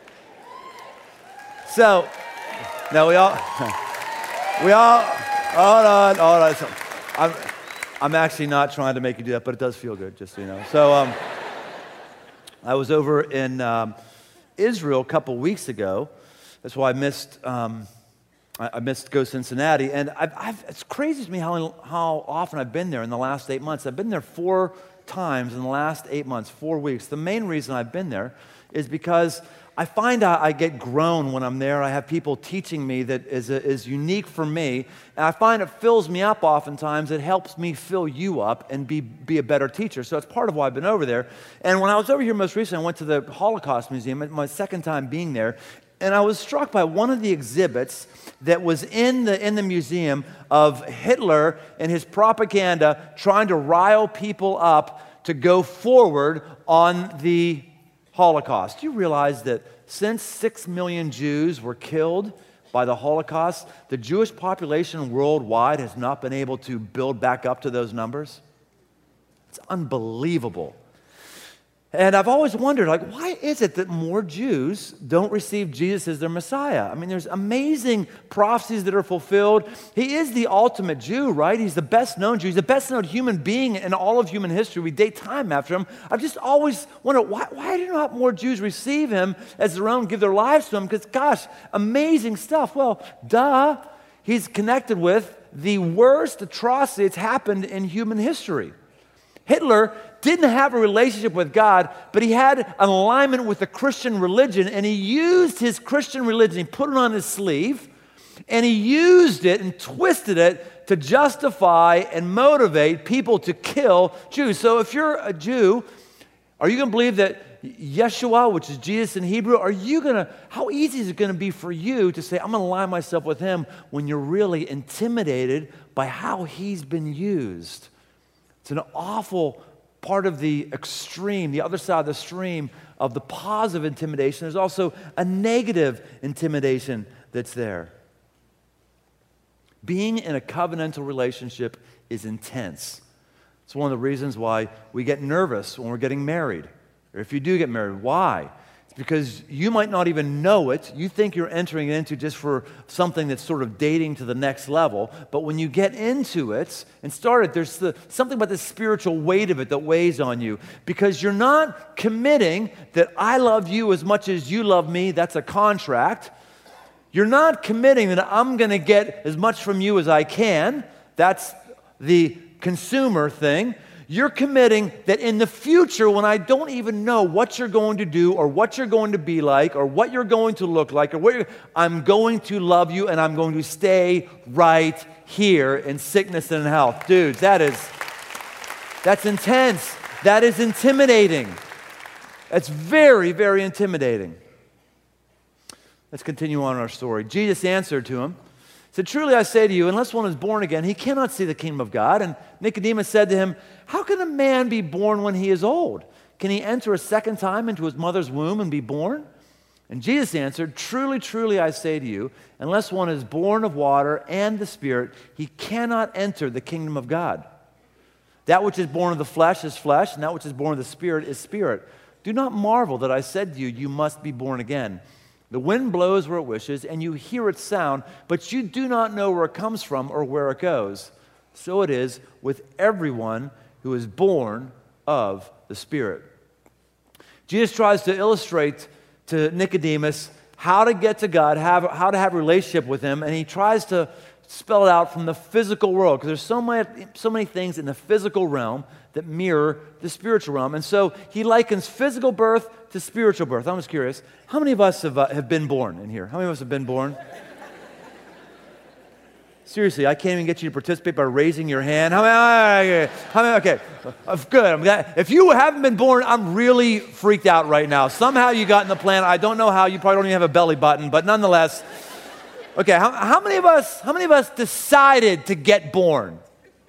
So, no, we all, hold on. So, I'm actually not trying to make you do that, but it does feel good, just so you know. So I was over in Israel a couple weeks ago. That's why I missed Go Cincinnati. And it's crazy to me how often I've been there in the last 8 months. I've been there 4 times in the last 8 months, 4 weeks. The main reason I've been there is because I find I get grown when I'm there. I have people teaching me that is unique for me. And I find it fills me up oftentimes. It helps me fill you up and be a better teacher. So it's part of why I've been over there. And when I was over here most recently, I went to the Holocaust Museum, my second time being there. And I was struck by one of the exhibits that was in the museum of Hitler and his propaganda trying to rile people up to go forward on the Holocaust. Do you realize that since 6 million Jews were killed by the Holocaust, the Jewish population worldwide has not been able to build back up to those numbers? It's unbelievable. And I've always wondered, why is it that more Jews don't receive Jesus as their Messiah? I mean, there's amazing prophecies that are fulfilled. He is the ultimate Jew, right? He's the best known Jew. He's the best known human being in all of human history. We date time after him. I've just always wondered, why do not more Jews receive him as their own, give their lives to him? Because, gosh, amazing stuff. Well, duh. He's connected with the worst atrocity that's happened in human history. Hitler didn't have a relationship with God, but he had an alignment with the Christian religion, and he used his Christian religion, he put it on his sleeve, and he used it and twisted it to justify and motivate people to kill Jews. So if you're a Jew, are you going to believe that Yeshua, which is Jesus in Hebrew, how easy is it going to be for you to say, I'm going to align myself with him when you're really intimidated by how he's been used? It's an awful part of the extreme, the other side of the stream of the positive intimidation. There's also a negative intimidation that's there. Being in a covenantal relationship is intense. It's one of the reasons why we get nervous when we're getting married. Or if you do get married, why? It's because you might not even know it. You think you're entering into just for something that's sort of dating to the next level. But when you get into it and start it, there's something about the spiritual weight of it that weighs on you. Because you're not committing that I love you as much as you love me. That's a contract. You're not committing that I'm going to get as much from you as I can. That's the consumer thing. You're committing that in the future, when I don't even know what you're going to do or what you're going to be like or what you're going to look like, or I'm going to love you and I'm going to stay right here in sickness and in health. Dudes, that's intense. That is intimidating. That's very, very intimidating. Let's continue on our story. Jesus answered to him, said, truly I say to you, unless one is born again, he cannot see the kingdom of God. And Nicodemus said to him, how can a man be born when he is old? Can he enter a second time into his mother's womb and be born? And Jesus answered, truly, truly I say to you, unless one is born of water and the Spirit, he cannot enter the kingdom of God. That which is born of the flesh is flesh, and that which is born of the Spirit is spirit. Do not marvel that I said to you, you must be born again. The wind blows where it wishes, and you hear its sound, but you do not know where it comes from or where it goes. So it is with everyone who is born of the Spirit. Jesus tries to illustrate to Nicodemus how to get to God, how to have a relationship with Him, and he tries to spell it out from the physical world, because there's so many things in the physical realm that mirror the spiritual realm. And so he likens physical birth to spiritual birth. I'm just curious, how many of us have been born in here? How many of us have been born? Seriously, I can't even get you to participate by raising your hand. How many? Okay, good. I'm glad. If you haven't been born, I'm really freaked out right now. Somehow you got in the plan. I don't know how. You probably don't even have a belly button, but nonetheless. Okay, how many of us decided to get born?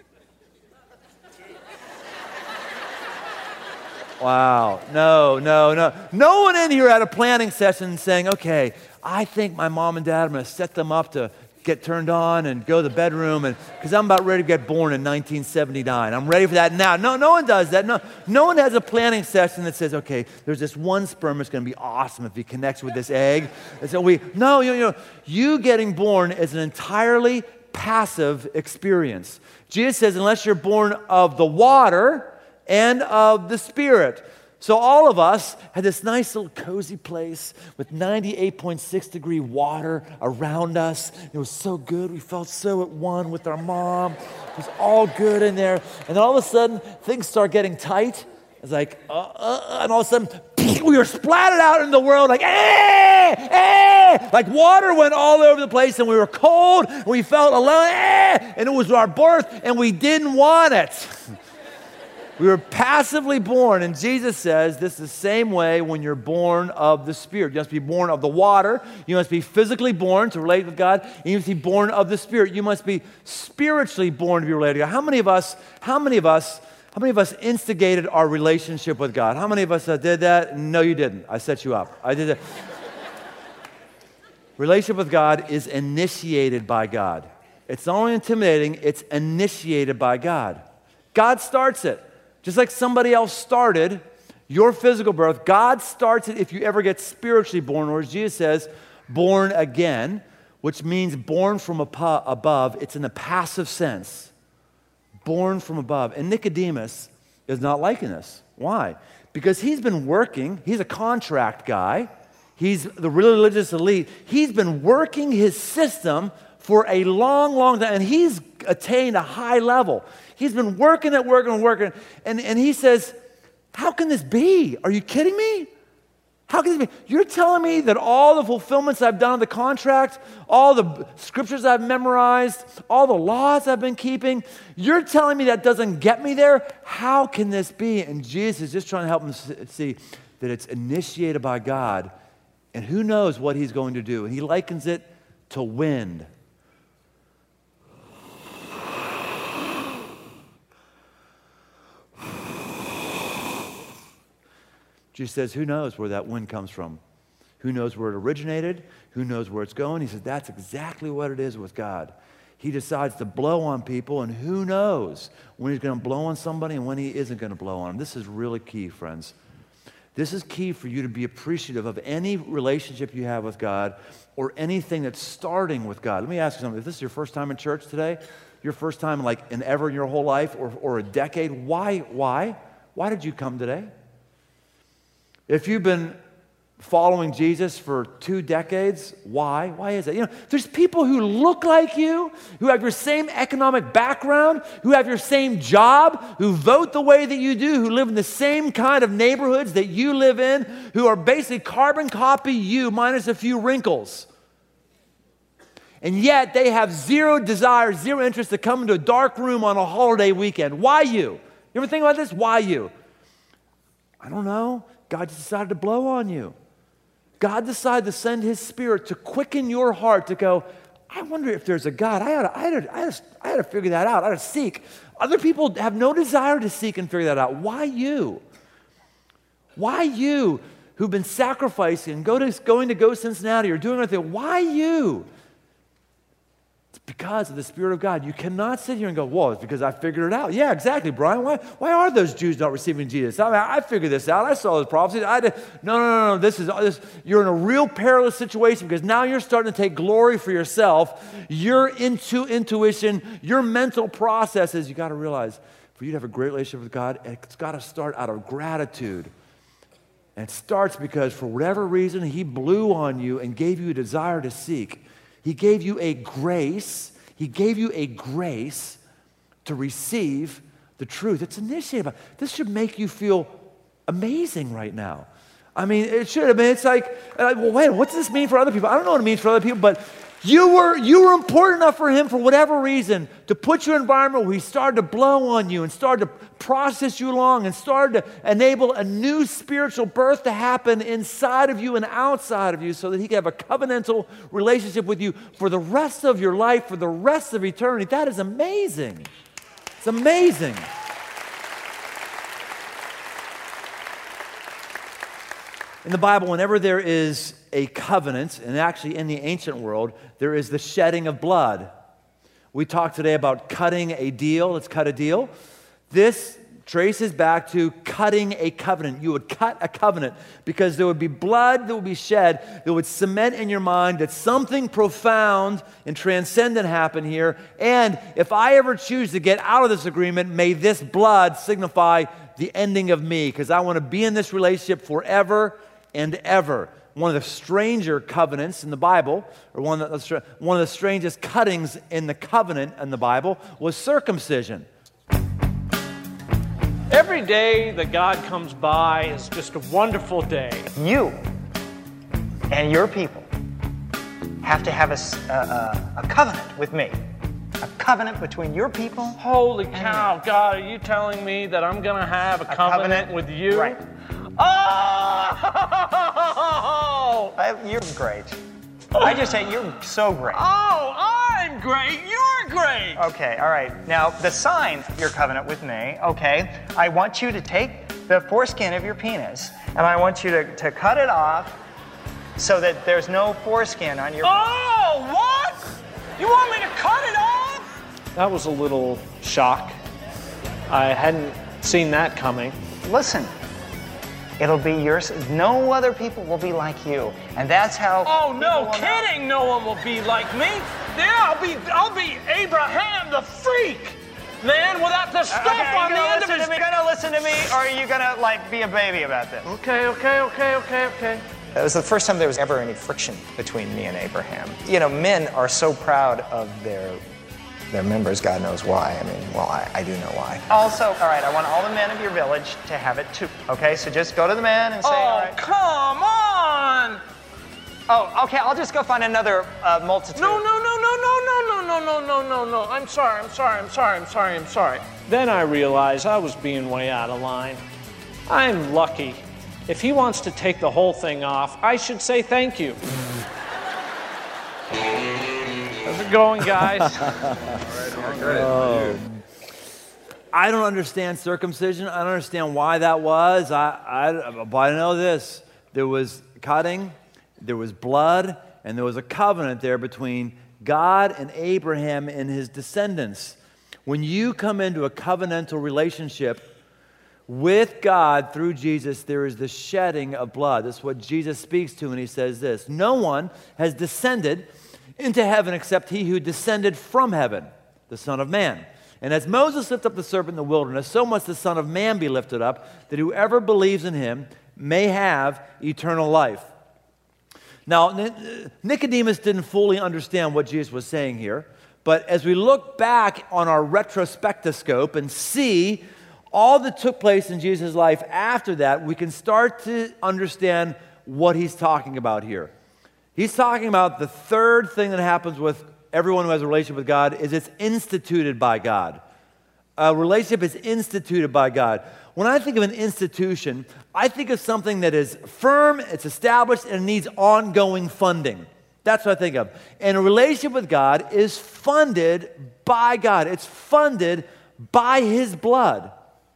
Wow, no. No one in here had a planning session saying, okay, I think my mom and dad, I'm going to set them up to get turned on and go to the bedroom, and because I'm about ready to get born in 1979. I'm ready for that now. No one does that. No one has a planning session that says, okay, there's this one sperm that's going to be awesome if he connects with this egg. And so you getting born is an entirely passive experience. Jesus says, unless you're born of the water and of the Spirit. So all of us had this nice little cozy place with 98.6 degree water around us. It was so good. We felt so at one with our mom. It was all good in there. And then all of a sudden, things start getting tight. It's like, and all of a sudden, we were splattered out in the world like, like water went all over the place, and we were cold, and we felt alone, and it was our birth, and we didn't want it. We were passively born, and Jesus says this is the same way when you're born of the Spirit. You must be born of the water. You must be physically born to relate with God. And you must be born of the Spirit. You must be spiritually born to be related to God. How many of us instigated our relationship with God? How many of us did that? No, you didn't. I set you up. I did it. Relationship with God is initiated by God. It's not only intimidating, it's initiated by God. God starts it. Just like somebody else started your physical birth, God starts it if you ever get spiritually born, or as Jesus says, born again, which means born from above. It's in the passive sense. Born from above. And Nicodemus is not liking this. Why? Because he's been working. He's a contract guy. He's the religious elite. He's been working his system for a long, long time, and he's attained a high level. He's been working, and he says, how can this be? Are you kidding me? How can this be? You're telling me that all the fulfillments I've done of the contract, all the scriptures I've memorized, all the laws I've been keeping, you're telling me that doesn't get me there? How can this be? And Jesus is just trying to help him see that it's initiated by God, and who knows what he's going to do. And he likens it to wind. Jesus says, who knows where that wind comes from? Who knows where it originated? Who knows where it's going? He says, that's exactly what it is with God. He decides to blow on people, and who knows when he's going to blow on somebody and when he isn't going to blow on them. This is really key, friends. This is key for you to be appreciative of any relationship you have with God or anything that's starting with God. Let me ask you something. If this is your first time in church today, your first time like in ever in your whole life or a decade, why did you come today? If you've been following Jesus for 2 decades. Why? Why is that? You know, there's people who look like you, who have your same economic background, who have your same job, who vote the way that you do, who live in the same kind of neighborhoods that you live in, who are basically carbon copy you minus a few wrinkles. And yet they have zero desire, zero interest to come into a dark room on a holiday weekend. Why you? You ever think about this? Why you? I don't know. God just decided to blow on you. God decided to send His Spirit to quicken your heart to go, I wonder if there's a God. I had to figure that out. I had to seek. Other people have no desire to seek and figure that out. Why you? Why you who've been sacrificing and going to go Cincinnati or doing anything? Why you? It's because of the Spirit of God. You cannot sit here and go, whoa, it's because I figured it out. Yeah, exactly, Brian. Why are those Jews not receiving Jesus? I figured this out. I saw those prophecies. No. You're in a real perilous situation because now you're starting to take glory for yourself. Your intuition, your mental processes. You got to realize, for you to have a great relationship with God, it's got to start out of gratitude. And it starts because for whatever reason, He blew on you and gave you a desire to seek. He gave you a grace. He gave you a grace to receive the truth. It's initiative. This should make you feel amazing right now. I mean, it should. I mean, it's like, well, wait, what does this mean for other people? I don't know what it means for other people, but you were important enough for Him for whatever reason to put you in an environment where He started to blow on you and started to process you along and started to enable a new spiritual birth to happen inside of you and outside of you so that He can have a covenantal relationship with you for the rest of your life, for the rest of eternity. That is amazing. It's amazing. In the Bible, whenever there is a covenant, and actually in the ancient world, there is the shedding of blood. We talked today about cutting a deal. Let's cut a deal. This traces back to cutting a covenant. You would cut a covenant because there would be blood that would be shed that would cement in your mind that something profound and transcendent happened here. And if I ever choose to get out of this agreement, may this blood signify the ending of me because I want to be in this relationship forever and ever. One of the stranger covenants in the Bible, or one of the strangest cuttings in the covenant in the Bible, was circumcision. Every day that God comes by is just a wonderful day. You and your people have to have a covenant with me. A covenant between your people. Holy cow, God, are you telling me that I'm going to have a covenant with you? Right. Oh! You're great. I just say you're so great. Oh, I'm great. You're great. Okay, all right. Now, the sign of your covenant with me, okay, I want you to take the foreskin of your penis, and I want you to cut it off so that there's no foreskin on your... Oh, what? You want me to cut it off? That was a little shock. I hadn't seen that coming. Listen. It'll be yours. No other people will be like you. And that's how... Oh, no kidding. No one will be like me. Yeah, I'll be Abraham the freak. Man, without the stuff on the end of his... Are you going to listen to me, or are you going to, be a baby about this? Okay. It was the first time there was ever any friction between me and Abraham. You know, men are so proud of their members, God knows why. I mean, well, I do know why. Also, all right, I want all the men of your village to have it too. Okay, so just go to the man and say, all right. Come on! Oh, okay, I'll just go find another multitude. No. I'm sorry. Then I realized I was being way out of line. I'm lucky. If he wants to take the whole thing off, I should say thank you. How's it going, guys? I don't understand circumcision. I don't understand why that was. But I know this. There was cutting, there was blood, and there was a covenant there between God and Abraham and his descendants. When you come into a covenantal relationship with God through Jesus, there is the shedding of blood. That's what Jesus speaks to when he says this. No one has descended into heaven except he who descended from heaven, the Son of Man. And as Moses lifted up the serpent in the wilderness, so must the Son of Man be lifted up, that whoever believes in him may have eternal life. Now, Nicodemus didn't fully understand what Jesus was saying here, but as we look back on our retrospectoscope and see all that took place in Jesus' life after that, we can start to understand what he's talking about here. He's talking about the third thing that happens with everyone who has a relationship with God is it's instituted by God. A relationship is instituted by God. When I think of an institution, I think of something that is firm, it's established, and it needs ongoing funding. That's what I think of. And a relationship with God is funded by God. It's funded by His blood.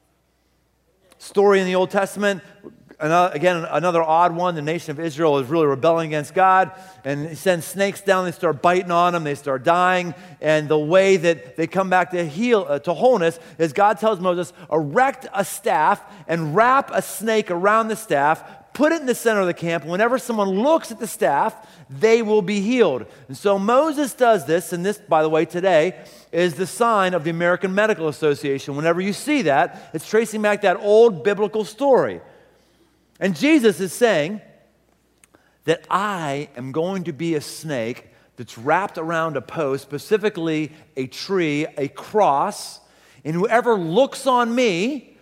Story in the Old Testament, another odd one. The nation of Israel is really rebelling against God, and He sends snakes down. They start biting on them. They start dying, and the way that they come back to wholeness is God tells Moses, erect a staff and wrap a snake around the staff, put it in the center of the camp. Whenever someone looks at the staff, they will be healed. And so Moses does this, and this, by the way, today is the sign of the American Medical Association. Whenever you see that, it's tracing back that old biblical story. And Jesus is saying that I am going to be a snake that's wrapped around a post, specifically a tree, a cross, and whoever looks on me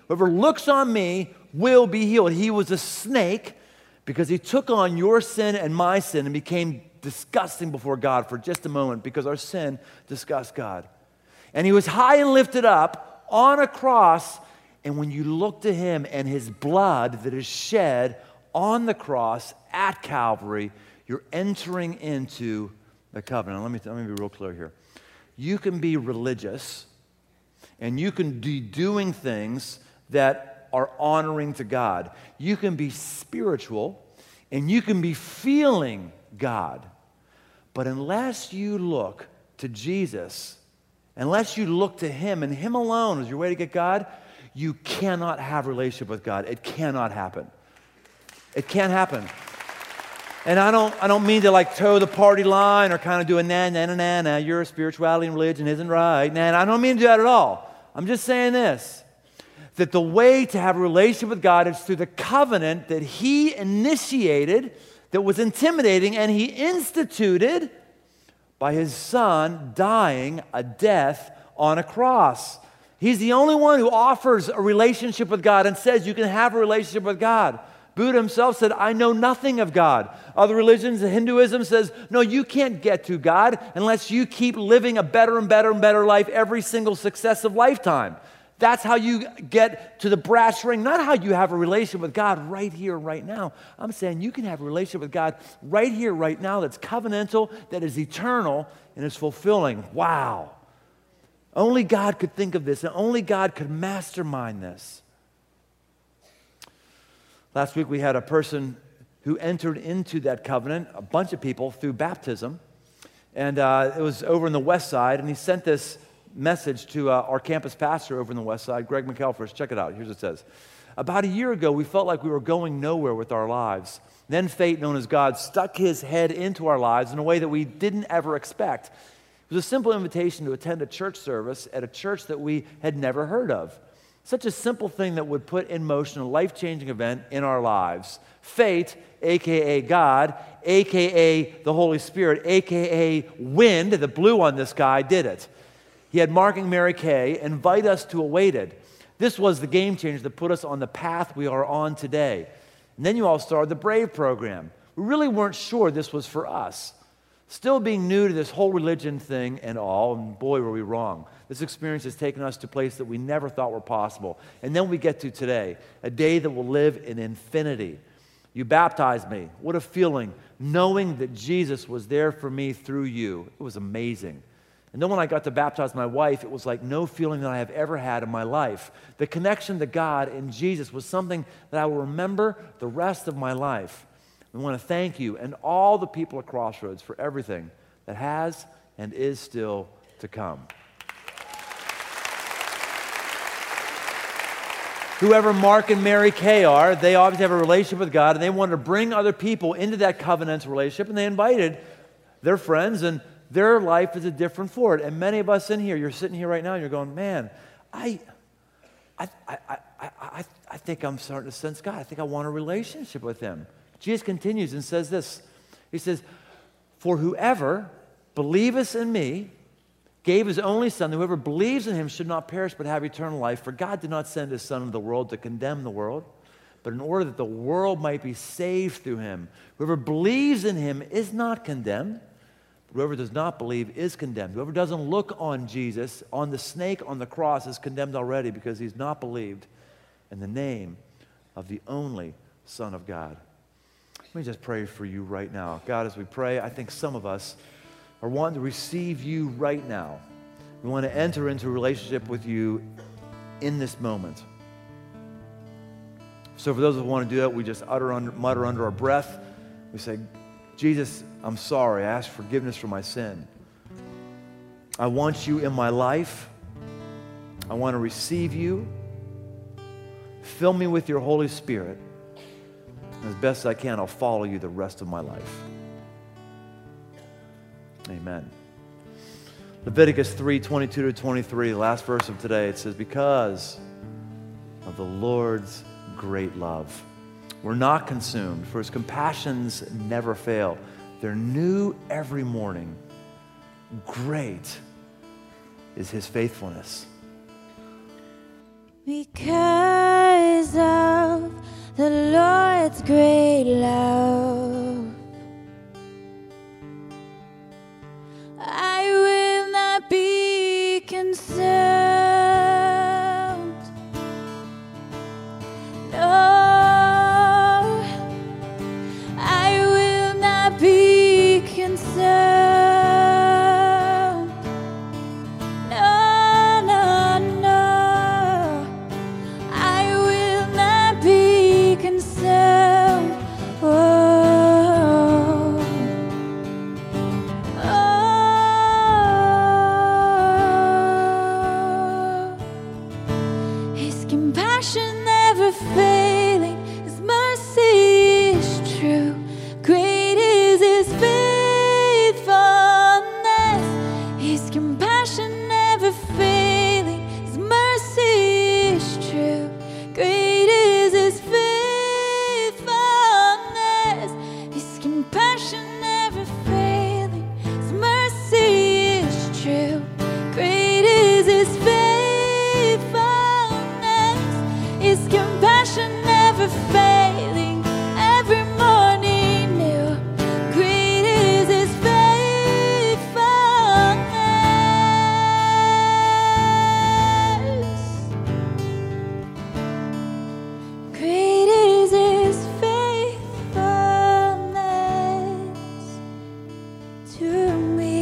will be healed. He was a snake because He took on your sin and my sin and became disgusting before God for just a moment because our sin disgusts God. And He was high and lifted up on a cross, and when you look to Him and His blood that is shed on the cross at Calvary, you're entering into the covenant. Let me be real clear here. You can be religious, and you can be doing things that are honoring to God. You can be spiritual, and you can be feeling God. But unless you look to Jesus, unless you look to Him and Him alone as your way to get God, you cannot have a relationship with God. It cannot happen. It can't happen. And I don't mean to like toe the party line or kind of do a nah, your spirituality and religion isn't right. Nah, I don't mean to do that at all. I'm just saying this, that the way to have a relationship with God is through the covenant that He initiated, that was intimidating, and He instituted by His Son dying a death on a cross. He's the only one who offers a relationship with God and says you can have a relationship with God. Buddha himself said, I know nothing of God. Other religions, Hinduism says, no, you can't get to God unless you keep living a better and better and better life every single successive lifetime. That's how you get to the brass ring, not how you have a relationship with God right here, right now. I'm saying you can have a relationship with God right here, right now that's covenantal, that is eternal, and is fulfilling. Wow. Only God could think of this, and only God could mastermind this. Last week we had a person who entered into that covenant, a bunch of people, through baptism. And it was over in the West Side, and he sent this message to our campus pastor over in the West Side, Greg McElfresh. Check it out. Here's what it says. About a year ago, we felt like we were going nowhere with our lives. Then fate, known as God, stuck His head into our lives in a way that we didn't ever expect. It was a simple invitation to attend a church service at a church that we had never heard of. Such a simple thing that would put in motion a life-changing event in our lives. Fate, a.k.a. God, a.k.a. the Holy Spirit, a.k.a. wind that blew on this guy, did it. He had Mark and Mary Kay invite us to Awaited. This was the game changer that put us on the path we are on today. And then you all started the Brave program. We really weren't sure this was for us. Still being new to this whole religion thing and all, and boy, were we wrong. This experience has taken us to places that we never thought were possible. And then we get to today, a day that will live in infinity. You baptized me. What a feeling, knowing that Jesus was there for me through you. It was amazing. And then when I got to baptize my wife, it was like no feeling that I have ever had in my life. The connection to God and Jesus was something that I will remember the rest of my life. We want to thank you and all the people at Crossroads for everything that has and is still to come. Whoever Mark and Mary Kay are, they obviously have a relationship with God, and they wanted to bring other people into that covenantal relationship, and they invited their friends, and their life is a different for it. And many of us in here, you're sitting here right now, and you're going, man, I I think I'm starting to sense God. I think I want a relationship with him. Jesus continues and says this. He says, for whoever believeth in me gave his only son, whoever believes in him should not perish but have eternal life. For God did not send his son into the world to condemn the world, but in order that the world might be saved through him. Whoever believes in him is not condemned. Whoever does not believe is condemned. Whoever doesn't look on Jesus, on the snake on the cross, is condemned already because he's not believed in the name of the only Son of God. Let me just pray for you right now. God, as we pray, I think some of us are wanting to receive you right now. We want to enter into a relationship with you in this moment. So for those who want to do that, we just mutter under our breath. We say, Jesus, I'm sorry. I ask forgiveness for my sin. I want you in my life. I want to receive you. Fill me with your Holy Spirit. As best I can, I'll follow you the rest of my life. Amen. Leviticus 3:22-23, the last verse of today, it says, because of the Lord's great love, we're not consumed, for his compassions never fail. They're new every morning. Great is his faithfulness. Because of the Lord's great love, I will not be consumed. No, I will not be consumed. No, no, no, I will not be consumed. Oh, oh, his compassion never failing, his mercy is true. Great is his faithfulness, his compassion never failing, his mercy is true. Great is his faithfulness, his compassion never failing, his mercy is true. Great is his faithfulness, his compassion never failing, every morning new. Great is his faithfulness. Great is his faithfulness to me.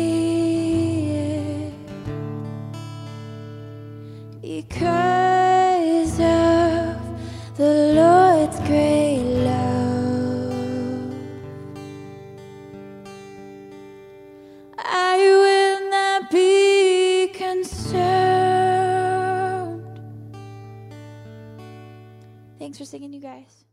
Because of the Lord's great love, I will not be consumed. Thanks for singing, you guys.